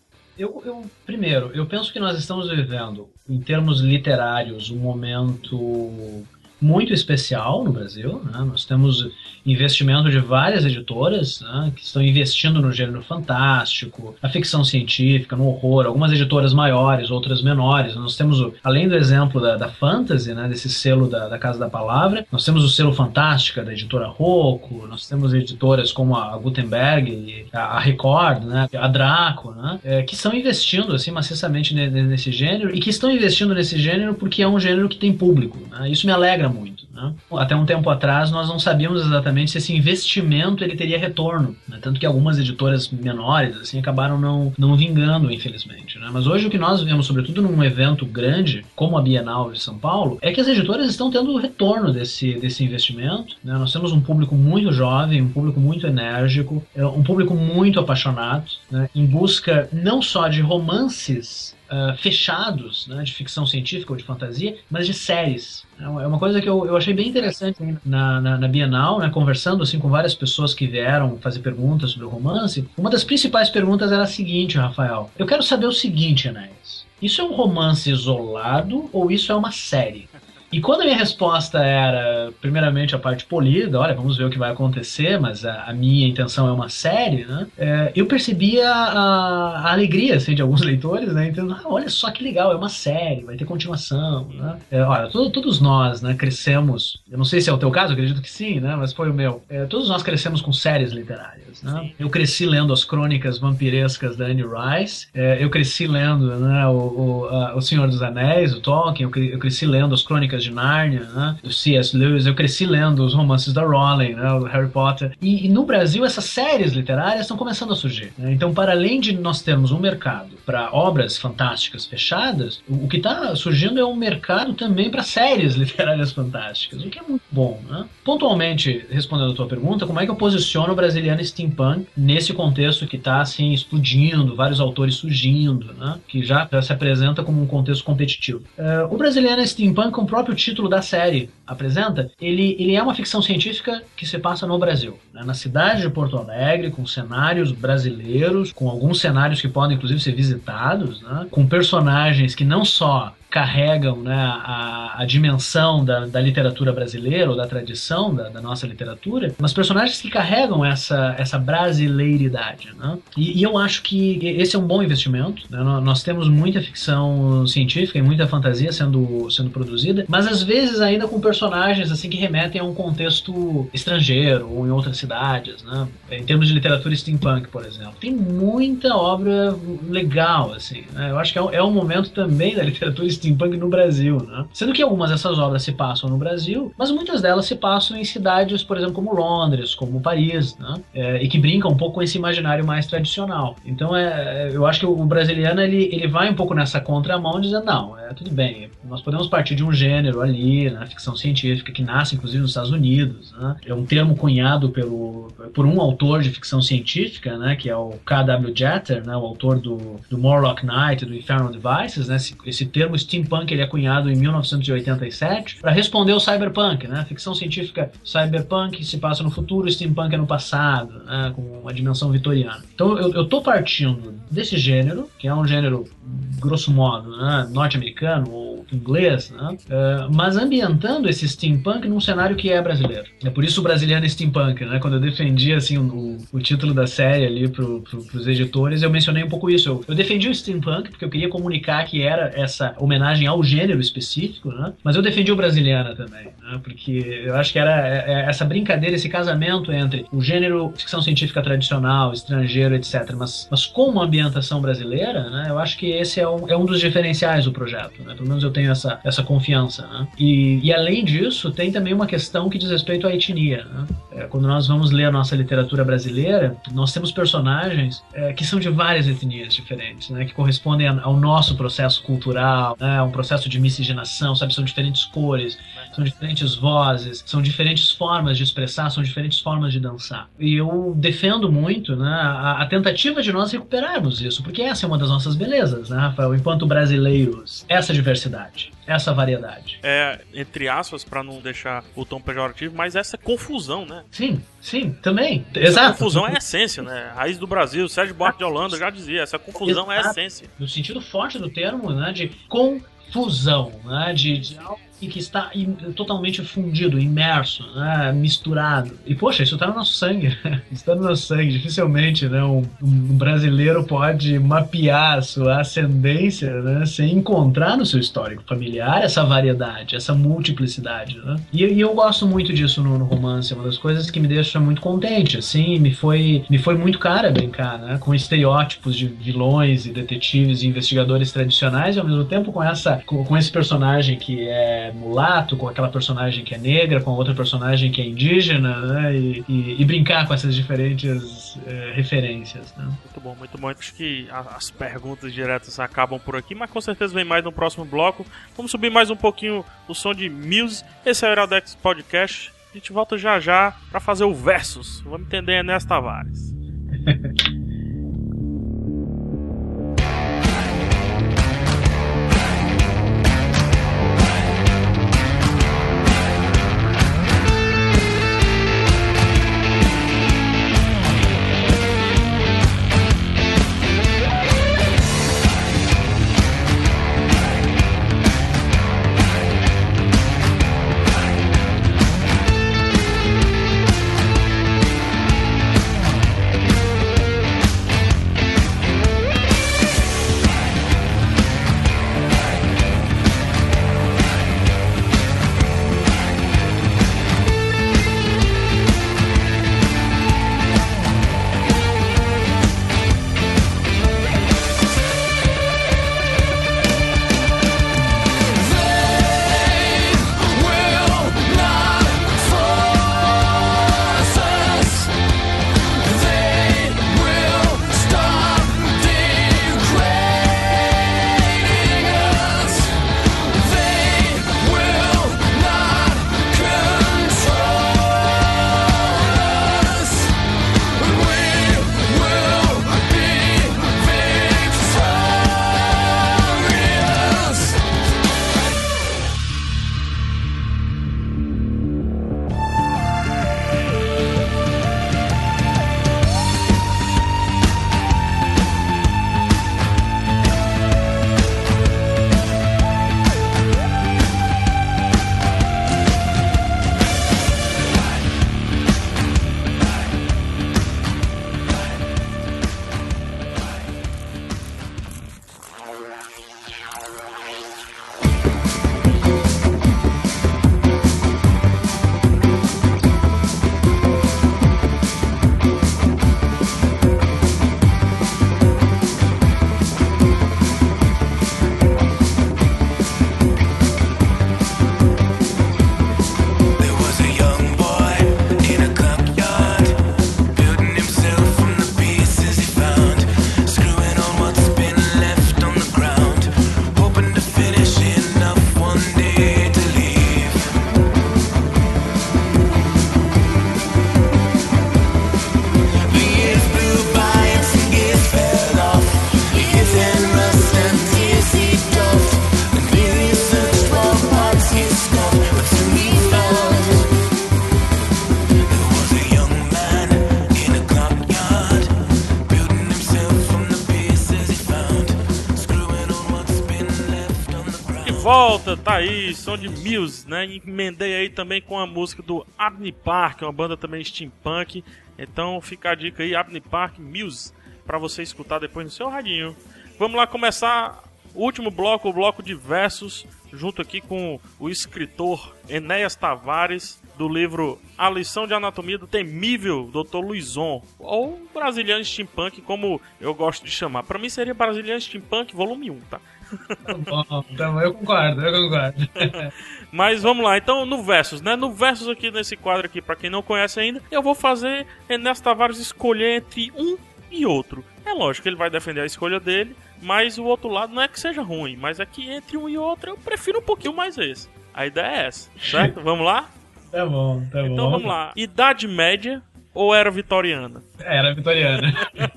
Primeiro, eu penso que nós estamos vivendo, em termos literários, um momento muito especial no Brasil, né? Nós temos investimento de várias editoras, né, que estão investindo no gênero fantástico, na ficção científica, no horror, algumas editoras maiores, outras menores. Nós temos, além do exemplo da Fantasy, né, desse selo da Casa da Palavra, nós temos o selo Fantástica da editora Rocco, nós temos editoras como a Gutenberg, a Record, né, a Draco, né, que estão investindo assim, maciçamente nesse gênero, e que estão investindo nesse gênero porque é um gênero que tem público, né? Isso me alegra muito, né? Até um tempo atrás nós não sabíamos exatamente se esse investimento ele teria retorno, né? Tanto que algumas editoras menores assim acabaram não vingando, infelizmente, né? Mas hoje o que nós vemos, sobretudo num evento grande como a Bienal de São Paulo, é que as editoras estão tendo retorno desse investimento, né? Nós temos um público muito jovem, um público muito enérgico, um público muito apaixonado, né? Em busca não só de romances fechados, né, de ficção científica ou de fantasia, mas de séries. É uma coisa que eu achei bem interessante na Bienal, né, conversando assim, com várias pessoas que vieram fazer perguntas sobre o romance. Uma das principais perguntas era a seguinte, Rafael: eu quero saber o seguinte, Enéas, isso é um romance isolado ou isso é uma série? E quando a minha resposta era, primeiramente, a parte polida, olha, vamos ver o que vai acontecer, mas a minha intenção é uma série, né? Eu percebia a alegria, assim, de alguns leitores, né? Entendendo, olha só que legal, é uma série, vai ter continuação, né? Olha, todos nós, né, crescemos, eu não sei se é o teu caso, eu acredito que sim, né? Mas foi o meu. Todos nós crescemos com séries literárias, né? Eu cresci lendo as crônicas vampirescas da Anne Rice, eu cresci lendo, né, o Senhor dos Anéis, o Tolkien, eu cresci lendo as crônicas de Nárnia, né, do C.S. Lewis, eu cresci lendo os romances da Rowling, né, o Harry Potter, e no Brasil essas séries literárias estão começando a surgir, né? Então, para além de nós termos um mercado para obras fantásticas fechadas, o que está surgindo é um mercado também para séries literárias fantásticas, o que é muito bom, né? Pontualmente, respondendo a tua pergunta, como é que eu posiciono o Brasiliano Steampunk nesse contexto que está assim explodindo, vários autores surgindo, né, que já se apresenta como um contexto competitivo? O Brasiliano Steampunk, com o próprio título da série apresenta, ele é uma ficção científica que se passa no Brasil, né, na cidade de Porto Alegre, com cenários brasileiros, com alguns cenários que podem inclusive ser visitados, né, com personagens que não só carregam, né, a dimensão da literatura brasileira ou da tradição da nossa literatura, mas personagens que carregam essa brasileiridade, né? E eu acho que esse é um bom investimento, né? Nós temos muita ficção científica e muita fantasia sendo produzida, mas às vezes ainda com personagens assim que remetem a um contexto estrangeiro ou em outras cidades, né? Em termos de literatura steampunk, por exemplo, tem muita obra legal, assim, né? Eu acho que é um momento também da literatura steampunk no Brasil, né? Sendo que algumas dessas obras se passam no Brasil, mas muitas delas se passam em cidades, por exemplo, como Londres, como Paris, né? E que brincam um pouco com esse imaginário mais tradicional. Então, eu acho que o Brasiliano, ele vai um pouco nessa contramão, dizendo, não, tudo bem, nós podemos partir de um gênero ali, né, ficção científica, que nasce, inclusive, nos Estados Unidos, né? É um termo cunhado por um autor de ficção científica, né, que é o K.W. Jeter, né, o autor do Morlock Knight, do Infernal Devices, né? Esse termo steampunk ele é cunhado em 1987 para responder ao cyberpunk, né? Ficção científica cyberpunk se passa no futuro, steampunk é no passado, né? Com uma dimensão vitoriana. Então eu tô partindo desse gênero, que é um gênero, grosso modo, né, norte-americano ou inglês, né? Mas ambientando esse steampunk num cenário que é brasileiro. É por isso o Brasiliano Steampunk, né? Quando eu defendi assim, o título da série ali pros editores, eu mencionei um pouco isso. Eu defendi o steampunk porque eu queria comunicar que era essa homenagem ao gênero específico, né? Mas eu defendi o Brasiliana também, né? Porque eu acho que era essa brincadeira, esse casamento entre o gênero ficção científica tradicional, estrangeiro, etc., mas com uma ambientação brasileira, né? Eu acho que esse é um dos diferenciais do projeto, né? Pelo menos eu tenho essa confiança, né? E além disso, tem também uma questão que diz respeito à etnia, né? Quando nós vamos ler a nossa literatura brasileira, nós temos personagens que são de várias etnias diferentes, né? Que correspondem ao nosso processo cultural, né? Um processo de miscigenação, sabe? São diferentes cores, são diferentes vozes, são diferentes formas de expressar, são diferentes formas de dançar. E eu defendo muito, né, a tentativa de nós recuperarmos isso, porque essa é uma das nossas belezas, né, Rafael? Enquanto brasileiros, essa diversidade, essa variedade. Entre aspas, para não deixar o tom pejorativo, mas essa confusão, né? Sim, também. Essa Exato. confusão é a essência, né? Raiz do Brasil, Sérgio Buarque de Holanda já dizia, essa confusão é a essência. No sentido forte do termo, né, de confusão, né, de algo que está totalmente fundido, imerso, né, misturado. E, poxa, isso está no nosso sangue. Isso está no nosso sangue. Dificilmente, né, um brasileiro pode mapear a sua ascendência, né, sem encontrar no seu histórico familiar essa variedade, essa multiplicidade, né? E eu gosto muito disso no romance. É uma das coisas que me deixa muito contente. Assim, me foi muito cara brincar, né, com estereótipos de vilões e detetives e investigadores tradicionais, e ao mesmo tempo com esse personagem que é mulato, com aquela personagem que é negra, com a outra personagem que é indígena, né? E brincar com essas diferentes referências, né? Muito bom, muito bom. Acho que as perguntas diretas acabam por aqui, mas com certeza vem mais no próximo bloco. Vamos subir mais um pouquinho o som de Muse. Esse é o Iradex Podcast. A gente volta já já pra fazer o Versus. Vamos entender Enéas Tavares. Volta, tá aí, som de Muse, né? Emendei aí também com a música do Abney Park, uma banda também steampunk. Então fica a dica aí, Abney Park, Muse, pra você escutar depois no seu radinho. Vamos lá começar o último bloco, o bloco de versos, junto aqui com o escritor Enéas Tavares, do livro A Lição de Anatomia do Temível Dr. Luizon, ou Brasiliano Steampunk, como eu gosto de chamar. Pra mim seria Brasiliano Steampunk volume 1, tá? Tá bom, eu concordo. Mas vamos lá, então no Versus, né? No Versus aqui, nesse quadro aqui, pra quem não conhece ainda, eu vou fazer Enéas Tavares escolher entre um e outro. É lógico que ele vai defender a escolha dele, mas o outro lado não é que seja ruim, mas é que entre um e outro eu prefiro um pouquinho mais esse. A ideia é essa, certo? Vamos lá? Tá bom. Então vamos lá. Idade Média ou Era Vitoriana? Era vitoriana.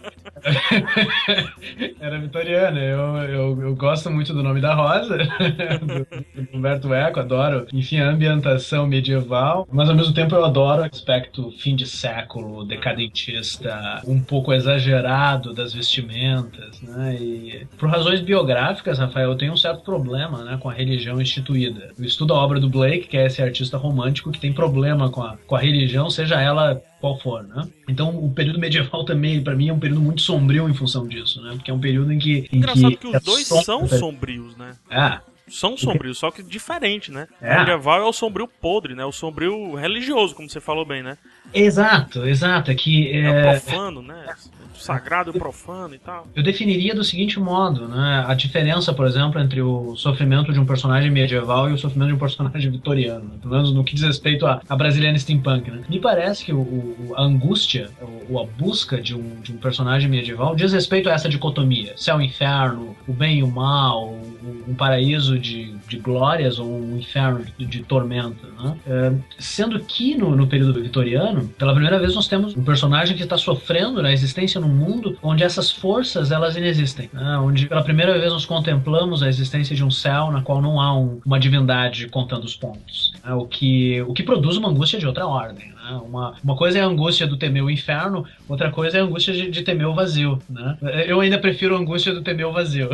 Era vitoriana. Eu gosto muito do Nome da Rosa, do Humberto Eco, adoro, enfim, a ambientação medieval, mas ao mesmo tempo eu adoro o aspecto fim de século, decadentista, um pouco exagerado das vestimentas, né? E por razões biográficas, Rafael, eu tenho um certo problema, né, com a religião instituída. Eu estudo a obra do Blake, que é esse artista romântico que tem problema com a religião, seja ela qual for, né? Então o período medieval também, pra mim, é um período muito sombrio em função disso, né? Porque é um período em que... Engraçado que os dois são sombrios, né? são sombrios, só que diferente, né? É. O medieval é o sombrio podre, né? O sombrio religioso, como você falou bem, né? Exato, é que É o profano, né? O sagrado e o profano e tal. eu definiria do seguinte modo, né? A diferença, por exemplo, entre o sofrimento de um personagem medieval e o sofrimento de um personagem vitoriano, né? Pelo menos no que diz respeito à brasileira steampunk, né? Me parece que a angústia, ou a busca de um personagem medieval diz respeito a essa dicotomia, céu e inferno, o bem e o mal, um paraíso de glórias ou um inferno de tormenta, né? Sendo que no período vitoriano, pela primeira vez nós temos um personagem que está sofrendo na existência num mundo onde essas forças elas inexistem, né? Onde pela primeira vez nós contemplamos a existência de um céu na qual não há uma divindade contando os pontos, né? O que produz uma angústia de outra ordem, né? Uma coisa é a angústia do temer o inferno, outra coisa é a angústia de temer o vazio, né? Eu ainda prefiro a angústia do temer o vazio.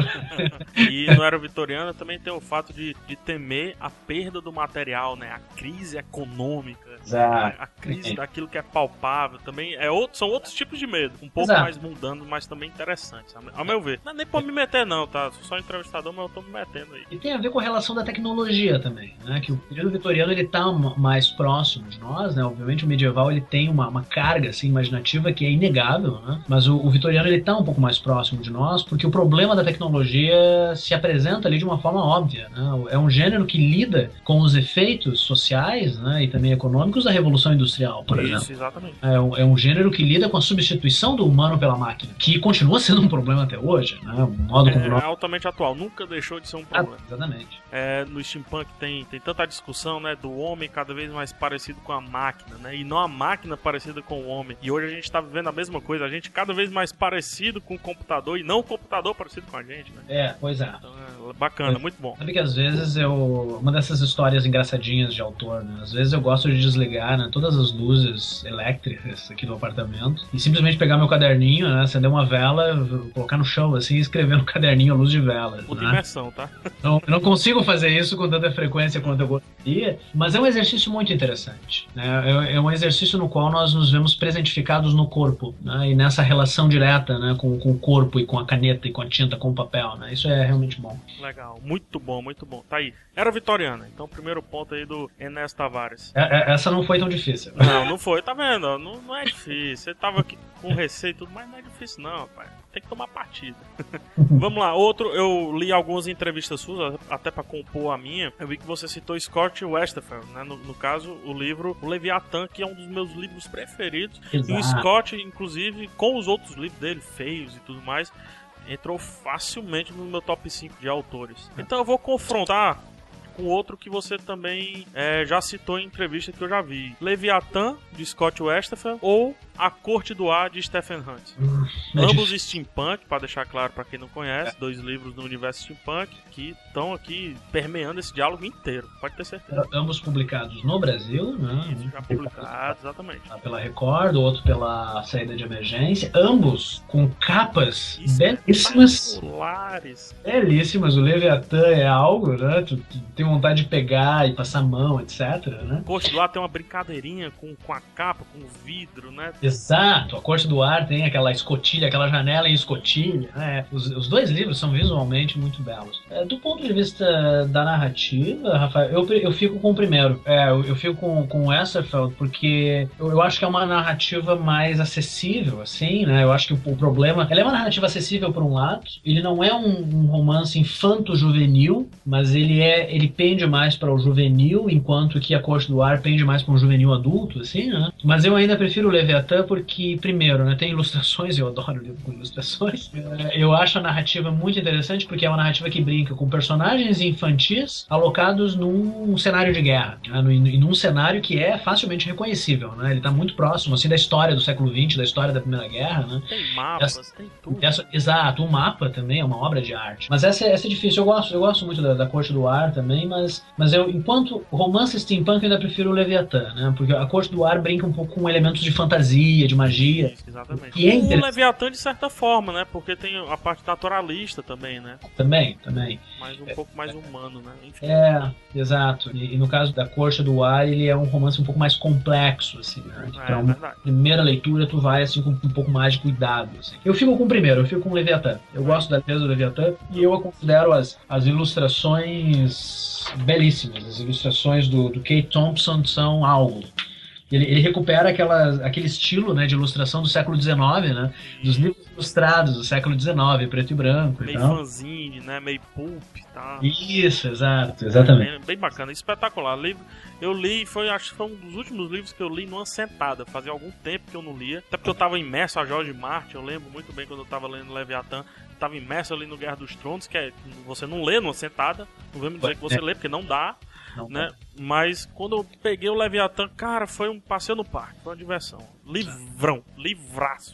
E no Era Vitoriana também tem o fato de temer a perda do material, né? A crise econômica, Exato. a crise daquilo que é palpável, também são outros tipos de medo, um pouco Exato. mais mundanos, mas também interessantes, ao meu ver. Não é nem pra me meter não, tá? Sou só entrevistador, mas eu tô me metendo aí. E tem a ver com a relação da tecnologia também, né? Que o período vitoriano ele tá mais próximo de nós, né? Obviamente o medieval ele tem uma carga assim, imaginativa que é inegável, né? Mas o vitoriano ele tá um pouco mais próximo de nós porque o problema da tecnologia se apresenta ali de uma forma óbvia, né? É um gênero que lida com os efeitos sociais, né? E também econômicos da Revolução Industrial, por exemplo. Isso, exatamente. É um gênero que lida com a substituição do humano pela máquina, que continua sendo um problema até hoje, né? O modo como É altamente atual, nunca deixou de ser um problema. Exatamente. No steampunk tem tanta discussão, né, do homem cada vez mais parecido com a máquina, né, e não a máquina parecida com o homem. E hoje a gente tá vivendo a mesma coisa, a gente cada vez mais parecido com o computador e não o computador parecido com a gente, né. Pois é. Então bacana, muito bom. Sabe que às vezes uma dessas histórias engraçadinhas de autor, né, às vezes eu gosto de desligar, né, todas as luzes elétricas aqui do apartamento e simplesmente pegar meu caderninho, né, acender uma vela, colocar no chão assim e escrever no caderninho a luz de velas. Por né? dimensão, tá? Eu não consigo fazer isso com tanta frequência quanto eu gostaria, mas é um exercício muito interessante, né? É um exercício no qual nós nos vemos presentificados no corpo, né? E nessa relação direta, né, com o corpo e com a caneta e com a tinta, com o papel, né? Isso é realmente bom. Legal, muito bom, muito bom. Tá aí. Era vitoriana, então primeiro ponto aí do Enéas Tavares. Essa não foi tão difícil. Não foi, tá vendo? Não é difícil. Você tava aqui com receio e tudo, mas não é difícil não, rapaz. Tem que tomar partida. Vamos lá, outro, eu li algumas entrevistas suas, até pra compor a minha. Eu vi que você citou Scott Westerfeld, né? No caso, o livro O Leviatã, que é um dos meus livros preferidos. Exato. E o Scott, inclusive, com os outros livros dele, feios e tudo mais, entrou facilmente no meu top 5 de autores. Então eu vou confrontar com outro que você também já citou em entrevista que eu já vi. Leviatã, de Scott Westerfeld, ou A Corte do Ar, de Stephen Hunt. Ambos steampunk, para deixar claro para quem não conhece, 2 livros do universo steampunk que estão aqui permeando esse diálogo inteiro, pode ter certeza. Ambos publicados no Brasil, né? Isso, já publicados, exatamente. Pela Record, o outro pela Saída de Emergência, ambos com capas belíssimas. Belíssimas, o Leviatã é algo, né? Tu tem vontade de pegar e passar a mão, etc, né? O Corte do Ar tem uma brincadeirinha com a capa, com o vidro, né? Exato, a Corte do Ar tem aquela escotilha, aquela janela em escotilha, né? Os 2 livros são visualmente muito belos. Do ponto de vista da narrativa, Rafael, eu fico com o primeiro. Eu fico com o Westerfeld porque eu acho que é uma narrativa mais acessível, assim, né? Eu acho que o problema... Ela é uma narrativa acessível por um lado, ele não é um romance infanto-juvenil, mas ele pende mais para o juvenil, enquanto que a Corte do Ar pende mais para um juvenil adulto, assim, né? Mas eu ainda prefiro o Leviatã porque, primeiro, né, tem ilustrações, eu adoro livro com ilustrações. Eu acho a narrativa muito interessante porque é uma narrativa que brinca com personagens infantis alocados num cenário de guerra, né? Num cenário que é facilmente reconhecível, né? Ele está muito próximo, assim, da história do século XX, da história da Primeira Guerra, né? Tem mapas, tem tudo. Exato, o mapa também é uma obra de arte. Mas essa é difícil, eu gosto muito da Corte do Ar também, mas eu, enquanto romance steampunk, eu ainda prefiro o Leviatã, né? Porque a Corte do Ar brinca um pouco com elementos de fantasia, de magia. Isso, exatamente. E é o interessante. Leviatã de certa forma, né? Porque tem a parte naturalista também, né? Também. Mas um pouco mais humano, né? Enfim. Exato. E no caso da Corça do Ar, ele é um romance um pouco mais complexo, assim, né? Pra uma primeira leitura, tu vai, assim, com um pouco mais de cuidado, assim. Eu fico com o primeiro, eu fico com o Leviatã. Eu gosto da beleza do Leviatã e eu considero as ilustrações belíssimas. As ilustrações do Kate Thompson são algo. Ele recupera aquele estilo, né, de ilustração do século XIX, né? Dos livros ilustrados do século XIX, preto e branco. Meio fanzine, né? Meio pulp e tal. Isso, exatamente. Bem bacana, espetacular. Eu li, acho que foi um dos últimos livros que eu li numa sentada. Fazia algum tempo que eu não lia. Até porque eu estava imerso a Jorge Martin. Eu lembro muito bem quando eu estava lendo Leviatã. Estava imerso ali no Guerra dos Tronos, que você não lê numa sentada. Não vem me dizer que você lê, porque não dá. Né? Mas quando eu peguei o Leviatã, cara, foi um passeio no parque, foi uma diversão. Livraço.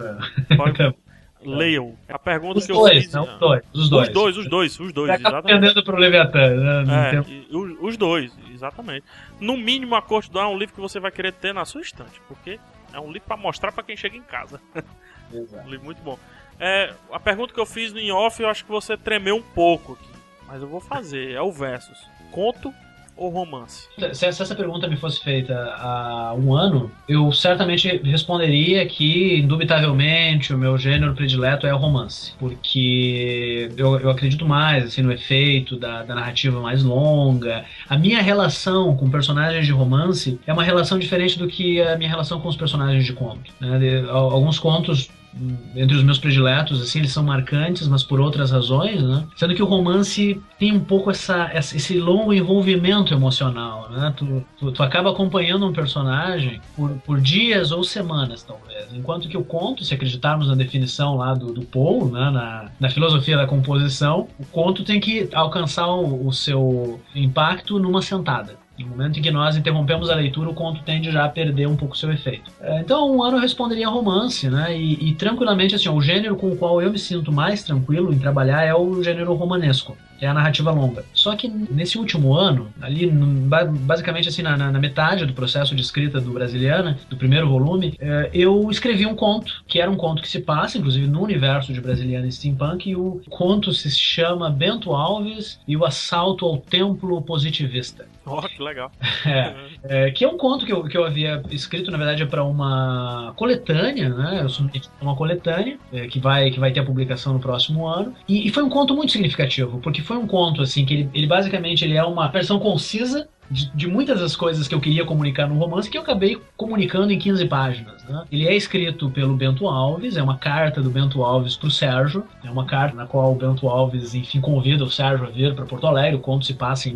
Leiam. A pergunta que eu fiz. Os dois, exatamente. Tendendo pro Leviatã, né? Os dois, exatamente. No mínimo, A Corte do Ar é um livro que você vai querer ter na sua estante, porque é um livro pra mostrar pra quem chega em casa. Exato. Um livro muito bom. A pergunta que eu fiz no off, eu acho que você tremeu um pouco aqui, mas eu vou fazer. É o versus. Conto ou romance? Se essa pergunta me fosse feita há um ano, eu certamente responderia que, indubitavelmente, o meu gênero predileto é o romance. Porque eu acredito mais assim, no efeito da narrativa mais longa. A minha relação com personagens de romance é uma relação diferente do que a minha relação com os personagens de conto. Né? Alguns contos, entre os meus prediletos, assim, eles são marcantes, mas por outras razões, né? Sendo que o romance tem um pouco esse longo envolvimento emocional, né? Tu acaba acompanhando um personagem por dias ou semanas, talvez. Enquanto que o conto, se acreditarmos na definição lá do Poe, né? na filosofia da composição, o conto tem que alcançar o seu impacto numa sentada. No momento em que nós interrompemos a leitura, o conto tende já a perder um pouco seu efeito. Então, há um ano eu responderia romance, né? E tranquilamente, assim, o gênero com o qual eu me sinto mais tranquilo em trabalhar é o gênero romanesco, que é a narrativa longa. Só que nesse último ano, ali basicamente assim, na metade do processo de escrita do Brasiliana, do primeiro volume, eu escrevi um conto, que era um conto que se passa, inclusive, no universo de Brasiliana e Steampunk, e o conto se chama Bento Alves e o Assalto ao Templo Positivista. Oh, que legal. Que é um conto que eu havia escrito, na verdade, para uma coletânea, né? Eu submeti uma coletânea que vai ter a publicação no próximo ano. E foi um conto muito significativo, porque foi um conto assim que ele basicamente ele é uma versão concisa de muitas das coisas que eu queria comunicar no romance, que eu acabei comunicando em 15 páginas. Né? Ele é escrito pelo Bento Alves, é uma carta do Bento Alves para o Sérgio, é uma carta na qual o Bento Alves, enfim, convida o Sérgio a vir para Porto Alegre. O conto se passa em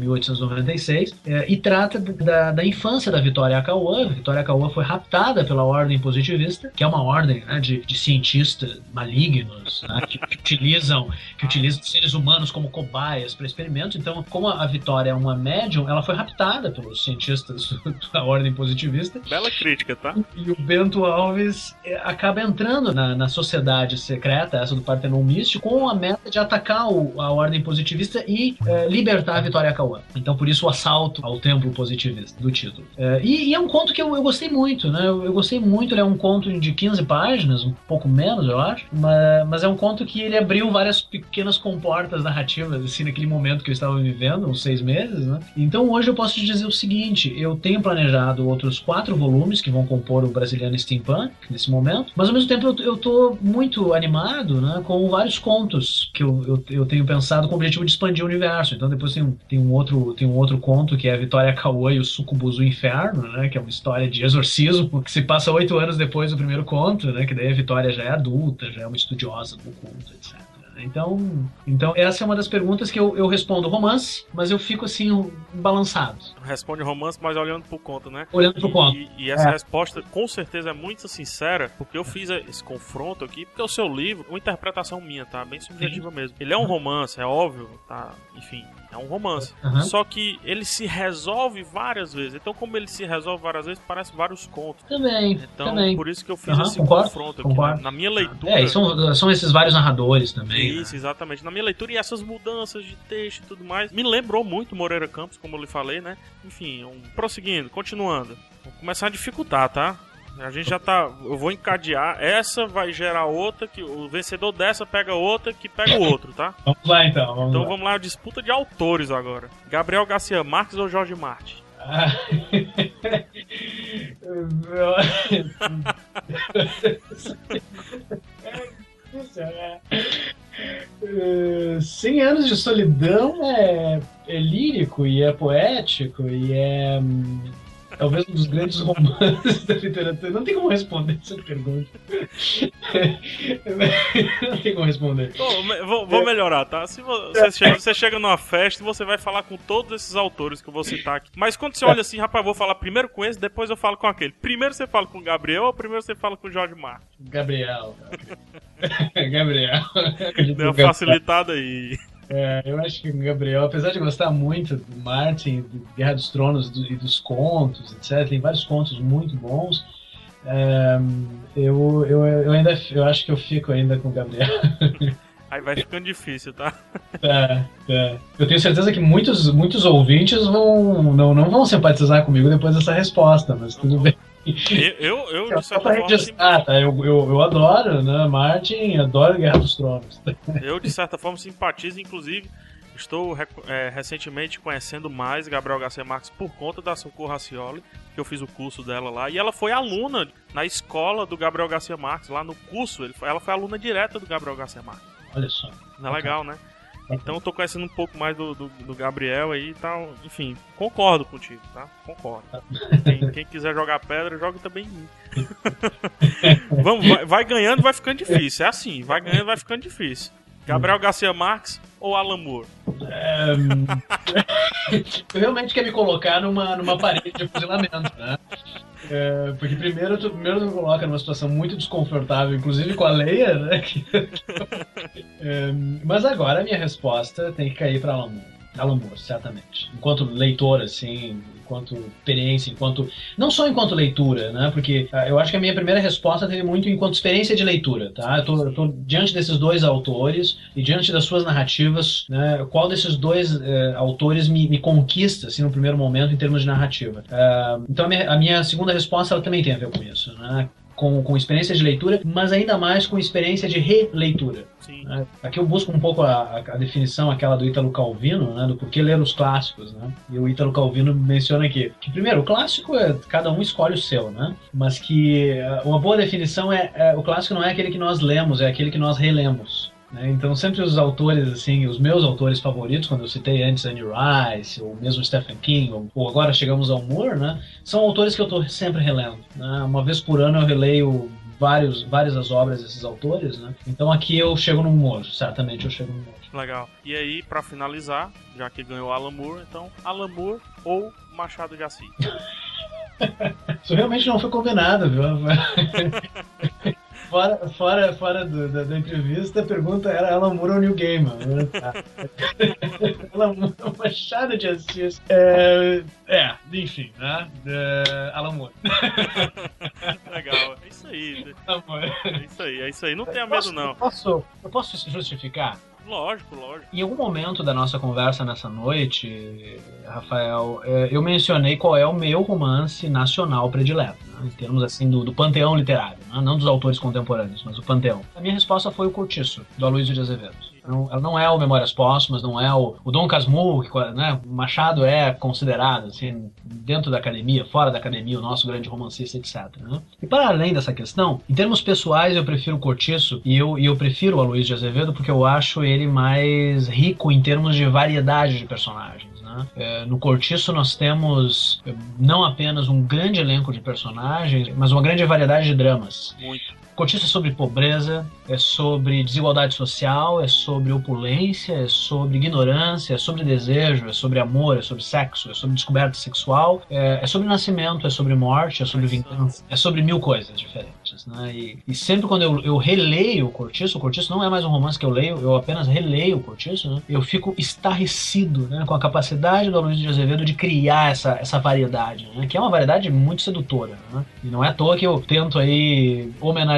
1896 e trata da infância da Vitória Acauã. Vitória Acauã foi raptada pela Ordem Positivista, que é uma ordem, né, de cientistas malignos, né, que utilizam seres humanos como cobaias para experimentos. Então, como a Vitória é uma médium, ela foi raptada pelos cientistas da Ordem Positivista. Bela crítica, tá? E o Bento Alves acaba entrando na sociedade secreta, essa do Partenon Místico, com a meta de atacar a Ordem Positivista e libertar a Vitória Acauã. Então, por isso, o Assalto ao Templo Positivista, do título. E é um conto que eu gostei muito, né? Eu gostei muito, ele é um conto de 15 páginas, um pouco menos, eu acho, mas é um conto que ele abriu várias pequenas comportas narrativas, assim, naquele momento que eu estava vivendo, uns 6 meses, né? Então, hoje eu posso te dizer o seguinte, eu tenho planejado outros 4 volumes que vão compor o Brasiliano Steampunk nesse momento, mas ao mesmo tempo eu tô muito animado, né, com vários contos que eu tenho pensado com o objetivo de expandir o universo. Então depois tem um outro conto que é a Vitória Acauã e os Sucubus do Inferno, né, que é uma história de exorcismo que se passa 8 anos depois do primeiro conto, né, que daí a Vitória já é adulta, já é uma estudiosa do oculto, etc. Então essa é uma das perguntas que eu respondo romance, mas eu fico assim, balançado. Responde romance, mas olhando pro conto, né? Olhando pro conto. E essa resposta, com certeza, é muito sincera, porque eu fiz esse confronto aqui, porque o seu livro, uma interpretação minha, tá? Bem subjetiva mesmo. Ele é um romance, é óbvio, tá? Enfim, é um romance. Só que ele se resolve várias vezes. Então, como ele se resolve várias vezes, parece vários contos. Também. Por isso que eu fiz esse confronto aqui. Na minha leitura. E são esses vários narradores também. Isso, exatamente. Na minha leitura, e essas mudanças de texto e tudo mais, me lembrou muito Moreira Campos, como eu lhe falei, né? Enfim, prosseguindo, continuando. Vou começar a dificultar, tá? A gente já tá... Eu vou encadear. Essa vai gerar outra, que o vencedor dessa pega outra, que pega o outro, tá? Vamos lá, então. Vamos lá, disputa de autores agora. Gabriel Garcia Marques ou Jorge Martin? Cem Anos de Solidão é lírico e é poético e é talvez um dos grandes romances da literatura. Não tem como responder essa pergunta. Não tem como responder. Vou melhorar, tá? Se você chega numa festa e você vai falar com todos esses autores que eu vou citar aqui. Mas quando você olha assim, rapaz, vou falar primeiro com esse, depois eu falo com aquele. Primeiro você fala com o Gabriel ou primeiro você fala com o Jorge Martin? Gabriel. Gabriel. Deu uma facilitada aí. Eu acho que o Gabriel, apesar de gostar muito do Martin, do Guerra dos Tronos e dos contos, etc., tem vários contos muito bons, eu acho que eu fico ainda com o Gabriel. Aí vai ficando difícil, tá? Tá. Eu tenho certeza que muitos ouvintes não vão simpatizar comigo depois dessa resposta, mas tudo bem. Eu de certa forma... Eu adoro, né, Martin, adoro Guerra dos Tronos. Eu, de certa forma, simpatizo, inclusive, estou recentemente conhecendo mais Gabriel Garcia Marques por conta da Socorro Racioli, que eu fiz o curso dela lá, e ela foi aluna na escola do Gabriel Garcia Marques, lá no curso, ela foi aluna direta do Gabriel Garcia Marques. Olha só. Não é legal, né? Então eu tô conhecendo um pouco mais do Gabriel aí e tal. Enfim, concordo contigo, tá? Concordo. Quem quiser jogar pedra, joga também em mim. Vai ganhando, vai ficando difícil. É assim, vai ganhando, vai ficando difícil. Gabriel Garcia Marques ou Alan Moore? Tu realmente quer me colocar numa parede de fuzilamento, né? Porque primeiro tu me coloca numa situação muito desconfortável, inclusive com a Leia, né? Mas agora a minha resposta tem que cair para Alan Moore, certamente. Enquanto leitor, assim, enquanto experiência, não só enquanto leitura, né? Porque eu acho que a minha primeira resposta teve muito enquanto experiência de leitura, tá? Eu tô diante desses dois autores e diante das suas narrativas, né? Qual desses dois autores me conquista, assim, no primeiro momento, em termos de narrativa? Então a minha segunda resposta, ela também tem a ver com isso, né? Com experiência de leitura, mas ainda mais com experiência de releitura. Sim. Aqui eu busco um pouco a definição aquela do Ítalo Calvino, né, do porquê ler os clássicos, né? E o Ítalo Calvino menciona aqui que, primeiro, o clássico cada um escolhe o seu, né? Mas que uma boa definição o clássico não é aquele que nós lemos, é aquele que nós relemos. Então sempre os autores, assim, os meus autores favoritos, quando eu citei antes Anne Rice, ou mesmo Stephen King, ou agora chegamos ao Moore, né, são autores que eu estou sempre relendo, né? Uma vez por ano eu releio várias das obras desses autores, né? Então aqui eu chego no Moore, certamente eu chego no Moore. Legal. E aí, pra finalizar, já que ganhou Alan Moore, então Alan Moore ou Machado de Assis? Isso realmente não foi combinado, viu? Fora da entrevista, a pergunta era Alan Moore ou Neil Gaiman. Alan Moore, Machado de Assis. Enfim, né? Alan Moore. Legal, é isso aí. É isso aí. Não tenha medo, não. Eu posso justificar? Lógico. Em algum momento da nossa conversa nessa noite, Rafael, eu mencionei qual é o meu romance nacional predileto, né? Em termos assim do panteão literário, né? Não dos autores contemporâneos, mas do panteão. A minha resposta foi o Cortiço, do Aloysio de Azevedo. Ela não é o Memórias Póstumas, não é o Dom Casmurro, que, né, o Machado é considerado, assim, dentro da academia, fora da academia, o nosso grande romancista, etc. Né? E para além dessa questão, em termos pessoais, eu prefiro o Cortiço e eu prefiro o Aloysio de Azevedo porque eu acho ele mais rico em termos de variedade de personagens. No Cortiço nós temos não apenas um grande elenco de personagens, mas uma grande variedade de dramas. Muito. Cortiço é sobre pobreza, é sobre desigualdade social, é sobre opulência, é sobre ignorância, é sobre desejo, é sobre amor, é sobre sexo, é sobre descoberta sexual, é sobre nascimento, é sobre morte, é sobre vingança, é sobre mil coisas diferentes, né? E sempre quando eu releio o Cortiço não é mais um romance que eu leio, eu apenas releio o Cortiço, né? Eu fico estarrecido, né, com a capacidade do Aloysio de Azevedo de criar essa variedade, né? Que é uma variedade muito sedutora, né? E não é à toa que eu tento aí homenagear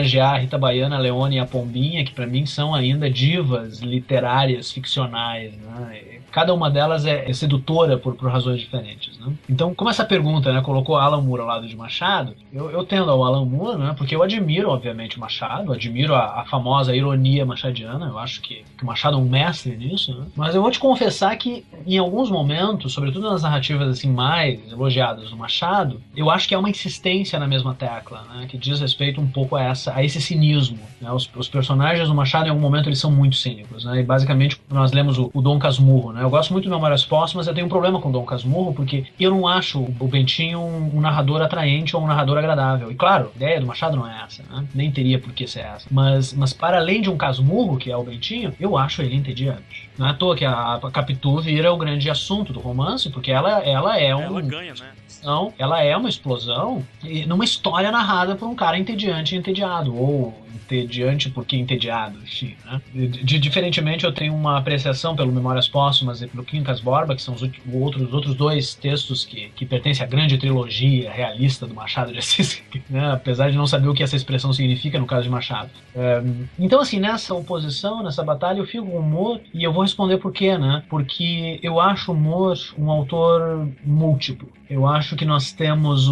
homenagear a Rita Baiana, a Leone e a Pombinha, que para mim são ainda divas literárias, ficcionais, né? Cada uma delas é sedutora por razões diferentes, né? Então, como essa pergunta, né, colocou Alan Moore ao lado de Machado, eu tendo ao Alan Moore, né, porque eu admiro, obviamente, Machado, admiro a famosa ironia machadiana, eu acho que o Machado é um mestre nisso, né? Mas eu vou te confessar que, em alguns momentos, sobretudo nas narrativas assim, mais elogiadas do Machado, eu acho que há uma insistência na mesma tecla, né, que diz respeito um pouco a esse cinismo, né? Os personagens do Machado, em algum momento, eles são muito cínicos, né? E, basicamente, nós lemos o Dom Casmurro, né? Eu gosto muito de Memórias Póstumas, eu tenho um problema com o Dom Casmurro, porque eu não acho o Bentinho um narrador atraente ou um narrador agradável. E, claro, a ideia do Machado não é essa, né? Nem teria por que ser essa. Mas para além de um Casmurro, que é o Bentinho, eu acho ele entediante. Não é à toa que a Capitu vira o grande assunto do romance, porque ela ganha, né? Ela é uma explosão numa história narrada por um cara entediante e entediado, ou entediante porque entediado, enfim, né? Diferentemente, eu tenho uma apreciação pelo Memórias Póstumas e pelo Quincas Borba, que são os outros dois textos que pertencem à grande trilogia realista do Machado de Assis, né? Apesar de não saber o que essa expressão significa no caso de Machado. Então, assim, nessa oposição, nessa batalha, eu fico com o Moore, e eu vou responder por quê, né? Porque eu acho o Moore um autor múltiplo. Eu acho que nós temos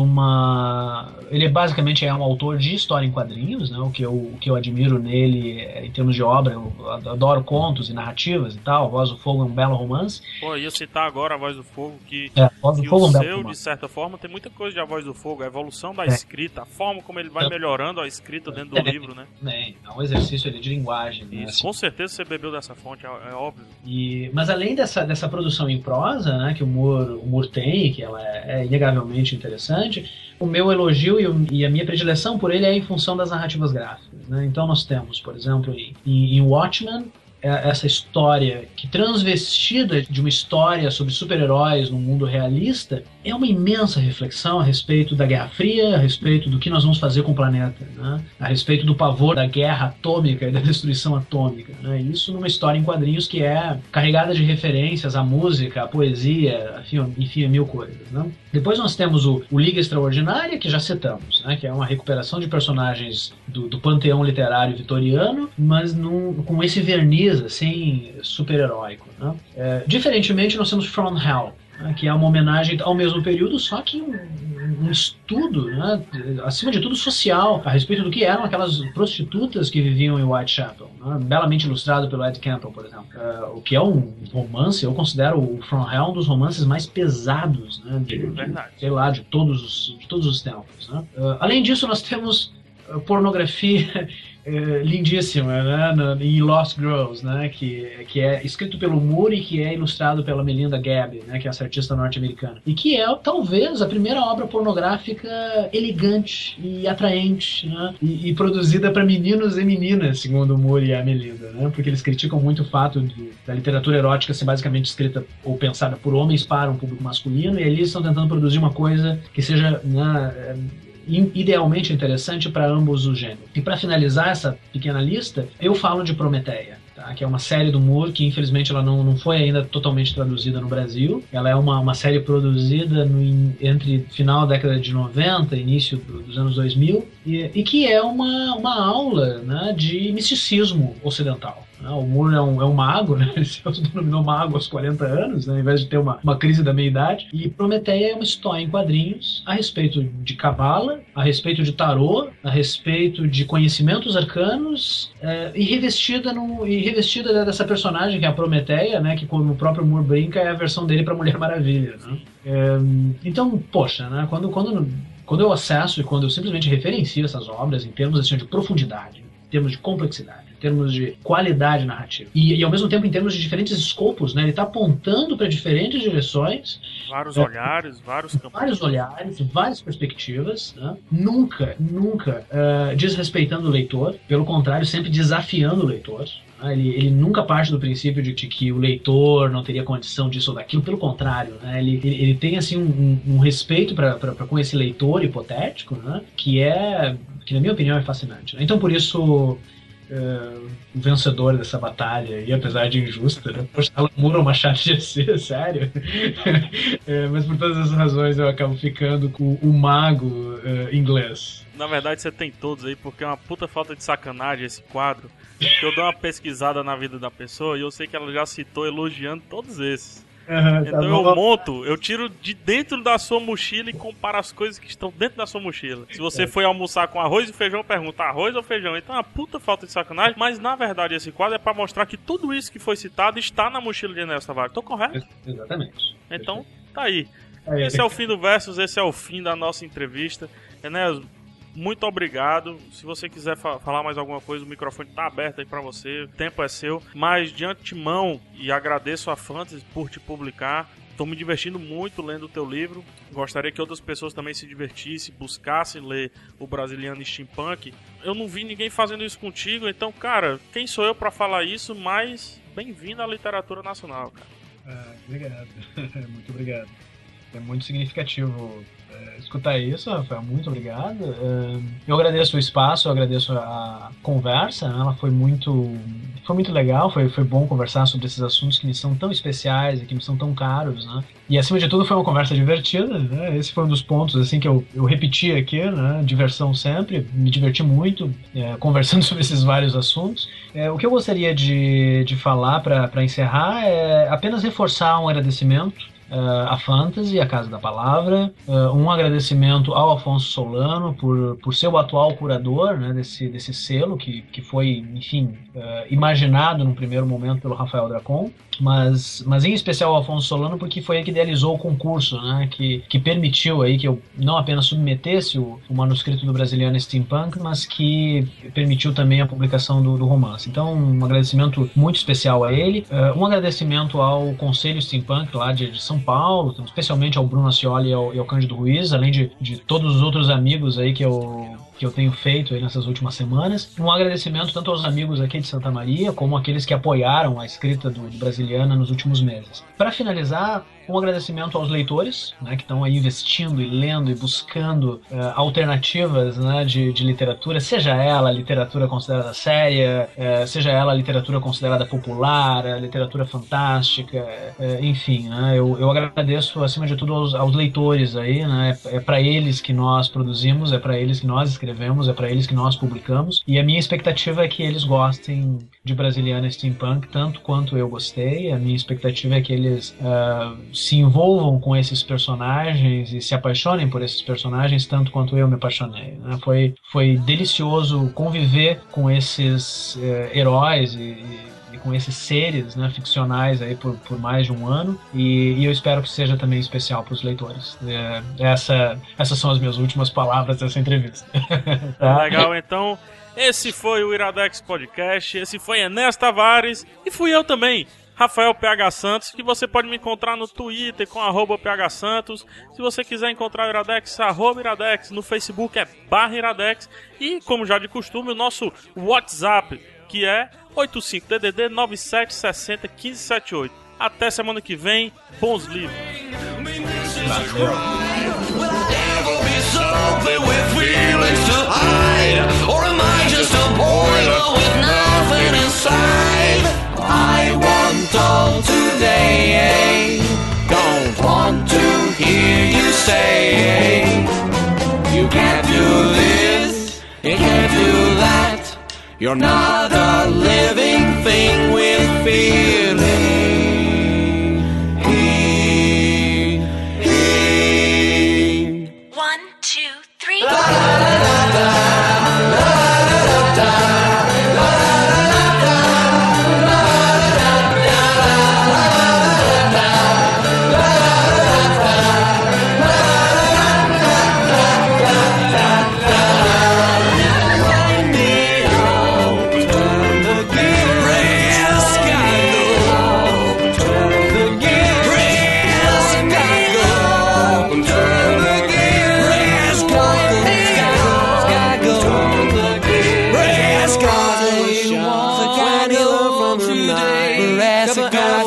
ele basicamente é um autor de história em quadrinhos, né? O que eu admiro nele em termos de obra, eu adoro contos e narrativas e tal. A Voz do Fogo é um belo romance. Pô, eu ia citar agora A Voz do Fogo, que Voz do Fogo é um belo romance. De certa forma, tem muita coisa de A Voz do Fogo, a evolução da escrita, a forma como ele vai melhorando a escrita dentro do livro, né? É um exercício de linguagem. Né? Isso, com certeza você bebeu dessa fonte, é óbvio. Mas além dessa produção em prosa, né, que o Moore tem, que ela é inegavelmente interessante, o meu elogio e a minha predileção por ele é em função das narrativas gráficas, né? Então nós temos, por exemplo, em Watchmen, essa história que, transvestida de uma história sobre super-heróis no mundo realista, é uma imensa reflexão a respeito da Guerra Fria, a respeito do que nós vamos fazer com o planeta, né? A respeito do pavor da guerra atômica e da destruição atômica, né? Isso numa história em quadrinhos que é carregada de referências à música, à poesia, enfim, a mil coisas, né? Depois nós temos o Liga Extraordinária, que já citamos, né? Que é uma recuperação de personagens do panteão literário vitoriano, mas com esse verniz assim, super-heróico, né? Diferentemente, nós temos From Hell, né, que é uma homenagem ao mesmo período, só que um estudo, né, acima de tudo social, a respeito do que eram aquelas prostitutas que viviam em Whitechapel, né, belamente ilustrado pelo Ed Campbell, por exemplo. O que é um romance, eu considero o From Hell um dos romances mais pesados, né, de todos os tempos, né? Além disso, nós temos pornografia lindíssima, né, em Lost Girls, né, que é escrito pelo Moore e que é ilustrado pela Melinda Gaby, né, que é essa artista norte-americana, e que é talvez a primeira obra pornográfica elegante e atraente, né, e produzida para meninos e meninas, segundo o Moore e a Melinda, né, porque eles criticam muito o fato da literatura erótica ser basicamente escrita ou pensada por homens para um público masculino, e ali eles estão tentando produzir uma coisa que seja, né, idealmente interessante para ambos os gêneros. E para finalizar essa pequena lista, eu falo de Prometeia, tá? Que é uma série do Moore que infelizmente ela não foi ainda totalmente traduzida no Brasil. Ela é uma série produzida entre final da década de 90 e início dos anos 2000 e que é uma aula, né, de misticismo ocidental. O Moore é um mago, né? Ele se autodenominou mago aos 40 anos, né? Ao invés de ter uma crise da meia-idade. E Prometeia é uma história em quadrinhos a respeito de cabala, a respeito de tarô, a respeito de conhecimentos arcanos, e revestida dessa personagem que é a Prometeia, né? Que, como o próprio Moore brinca, é a versão dele para Mulher Maravilha, né? Então, poxa, né? Quando eu acesso e quando eu simplesmente referencio essas obras em termos assim, de profundidade, em termos de complexidade, em termos de qualidade narrativa e ao mesmo tempo em termos de diferentes escopos, né? Ele está apontando para diferentes direções, vários olhares, várias perspectivas, né? Nunca desrespeitando o leitor, pelo contrário, sempre desafiando o leitor. Ele nunca parte do princípio de que o leitor não teria condição disso ou daquilo, pelo contrário, né? Ele tem assim um respeito com esse leitor hipotético, né? Que na minha opinião é fascinante, né? Então por isso o vencedor dessa batalha, e apesar de injusta, né? Poxa, Alan Moore é uma chata de ser, sério. Mas por todas as razões eu acabo ficando com o mago inglês. Na verdade você tem todos aí, porque é uma puta falta de sacanagem esse quadro. Que eu dou uma pesquisada na vida da pessoa e eu sei que ela já citou elogiando todos esses. Então eu tiro de dentro da sua mochila e comparo as coisas que estão dentro da sua mochila. Se você foi almoçar com arroz e feijão, pergunta arroz ou feijão. Então é uma puta falta de sacanagem. Mas na verdade esse quadro é pra mostrar que tudo isso que foi citado está na mochila de Enéas Tavares. Tô correto? Exatamente. Então tá aí. Esse é o fim do Versus, esse é o fim da nossa entrevista. Enéas, muito obrigado. Se você quiser falar mais alguma coisa, o microfone tá aberto aí pra você, o tempo é seu. Mas de antemão, e agradeço a Fantasy por te publicar, tô me divertindo muito lendo o teu livro. Gostaria que outras pessoas também se divertissem, buscassem ler o Brasiliano Steampunk. Eu não vi ninguém fazendo isso contigo, então, cara, quem sou eu pra falar isso? Mas bem-vindo à literatura nacional, cara. Obrigado. Muito obrigado. É muito significativo escutar isso, Rafael. Muito obrigado. Eu agradeço o espaço, eu agradeço a conversa, né? Ela foi muito legal, foi bom conversar sobre esses assuntos que me são tão especiais e que me são tão caros, né? E acima de tudo foi uma conversa divertida, né? Esse foi um dos pontos assim que eu repeti aqui, né? Diversão sempre, me diverti muito conversando sobre esses vários assuntos. O que eu gostaria de falar para encerrar é apenas reforçar um agradecimento a Fantasy, a Casa da Palavra, um agradecimento ao Afonso Solano por ser o atual curador, né, desse selo que foi, enfim, imaginado num primeiro momento pelo Rafael Dracon, mas em especial ao Afonso Solano porque foi ele que idealizou o concurso, né, que permitiu aí que eu não apenas submetesse o manuscrito do Brasiliano Steampunk, mas que permitiu também a publicação do romance. Então, um agradecimento muito especial a ele, um agradecimento ao Conselho Steampunk lá de São Paulo, especialmente ao Bruno Ascioli e ao Cândido Ruiz, além de todos os outros amigos aí que eu tenho feito aí nessas últimas semanas. Um agradecimento tanto aos amigos aqui de Santa Maria, como aqueles que apoiaram a escrita do Brasiliana nos últimos meses. Para finalizar, um agradecimento aos leitores, né, que estão aí investindo e lendo e buscando alternativas, né, de literatura, seja ela a literatura considerada séria, seja ela a literatura considerada popular, a literatura fantástica, enfim, né, eu agradeço acima de tudo aos leitores aí, né, é para eles que nós produzimos, é para eles que nós escrevemos, é para eles que nós publicamos, e a minha expectativa é que eles gostem de Brasiliana Steampunk tanto quanto eu gostei. A minha expectativa é que eles se envolvam com esses personagens e se apaixonem por esses personagens tanto quanto eu me apaixonei, né? Foi delicioso conviver com esses heróis e com esses seres, né, ficcionais aí por mais de um ano, e eu espero que seja também especial para os leitores. Essas são as minhas últimas palavras dessa entrevista. Tá? Legal, então esse foi o Iradex Podcast, esse foi Enéas Tavares e fui eu também, Rafael PH Santos, que você pode me encontrar no Twitter com @PHSantos. Se você quiser encontrar o Iradex, @Iradex, no Facebook é /Iradex, e como já de costume, o nosso WhatsApp, que é 85DDD 97601578. Até semana que vem, bons livros. I want all today. Don't want to hear you say you can't do this, you can't do that. You're not a living thing with feeling. 1, 2, 3.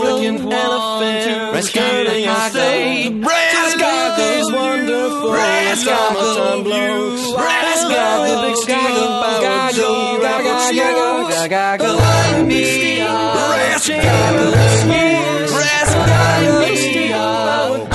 Rescue, I say, Brass got this wonderful. summertime blows. Rascal, big steamboat, gaggle, gaggle, gaggle, gaggle, big steamboat, rascal, big steamboat,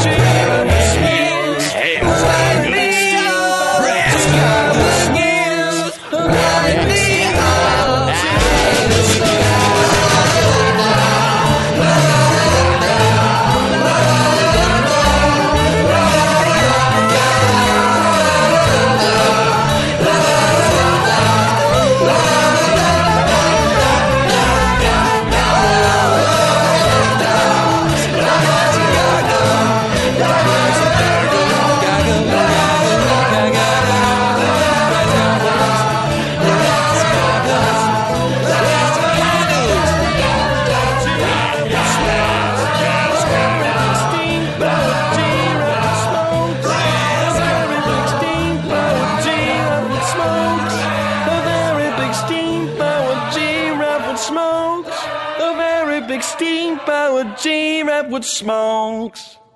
G-Redwood smokes.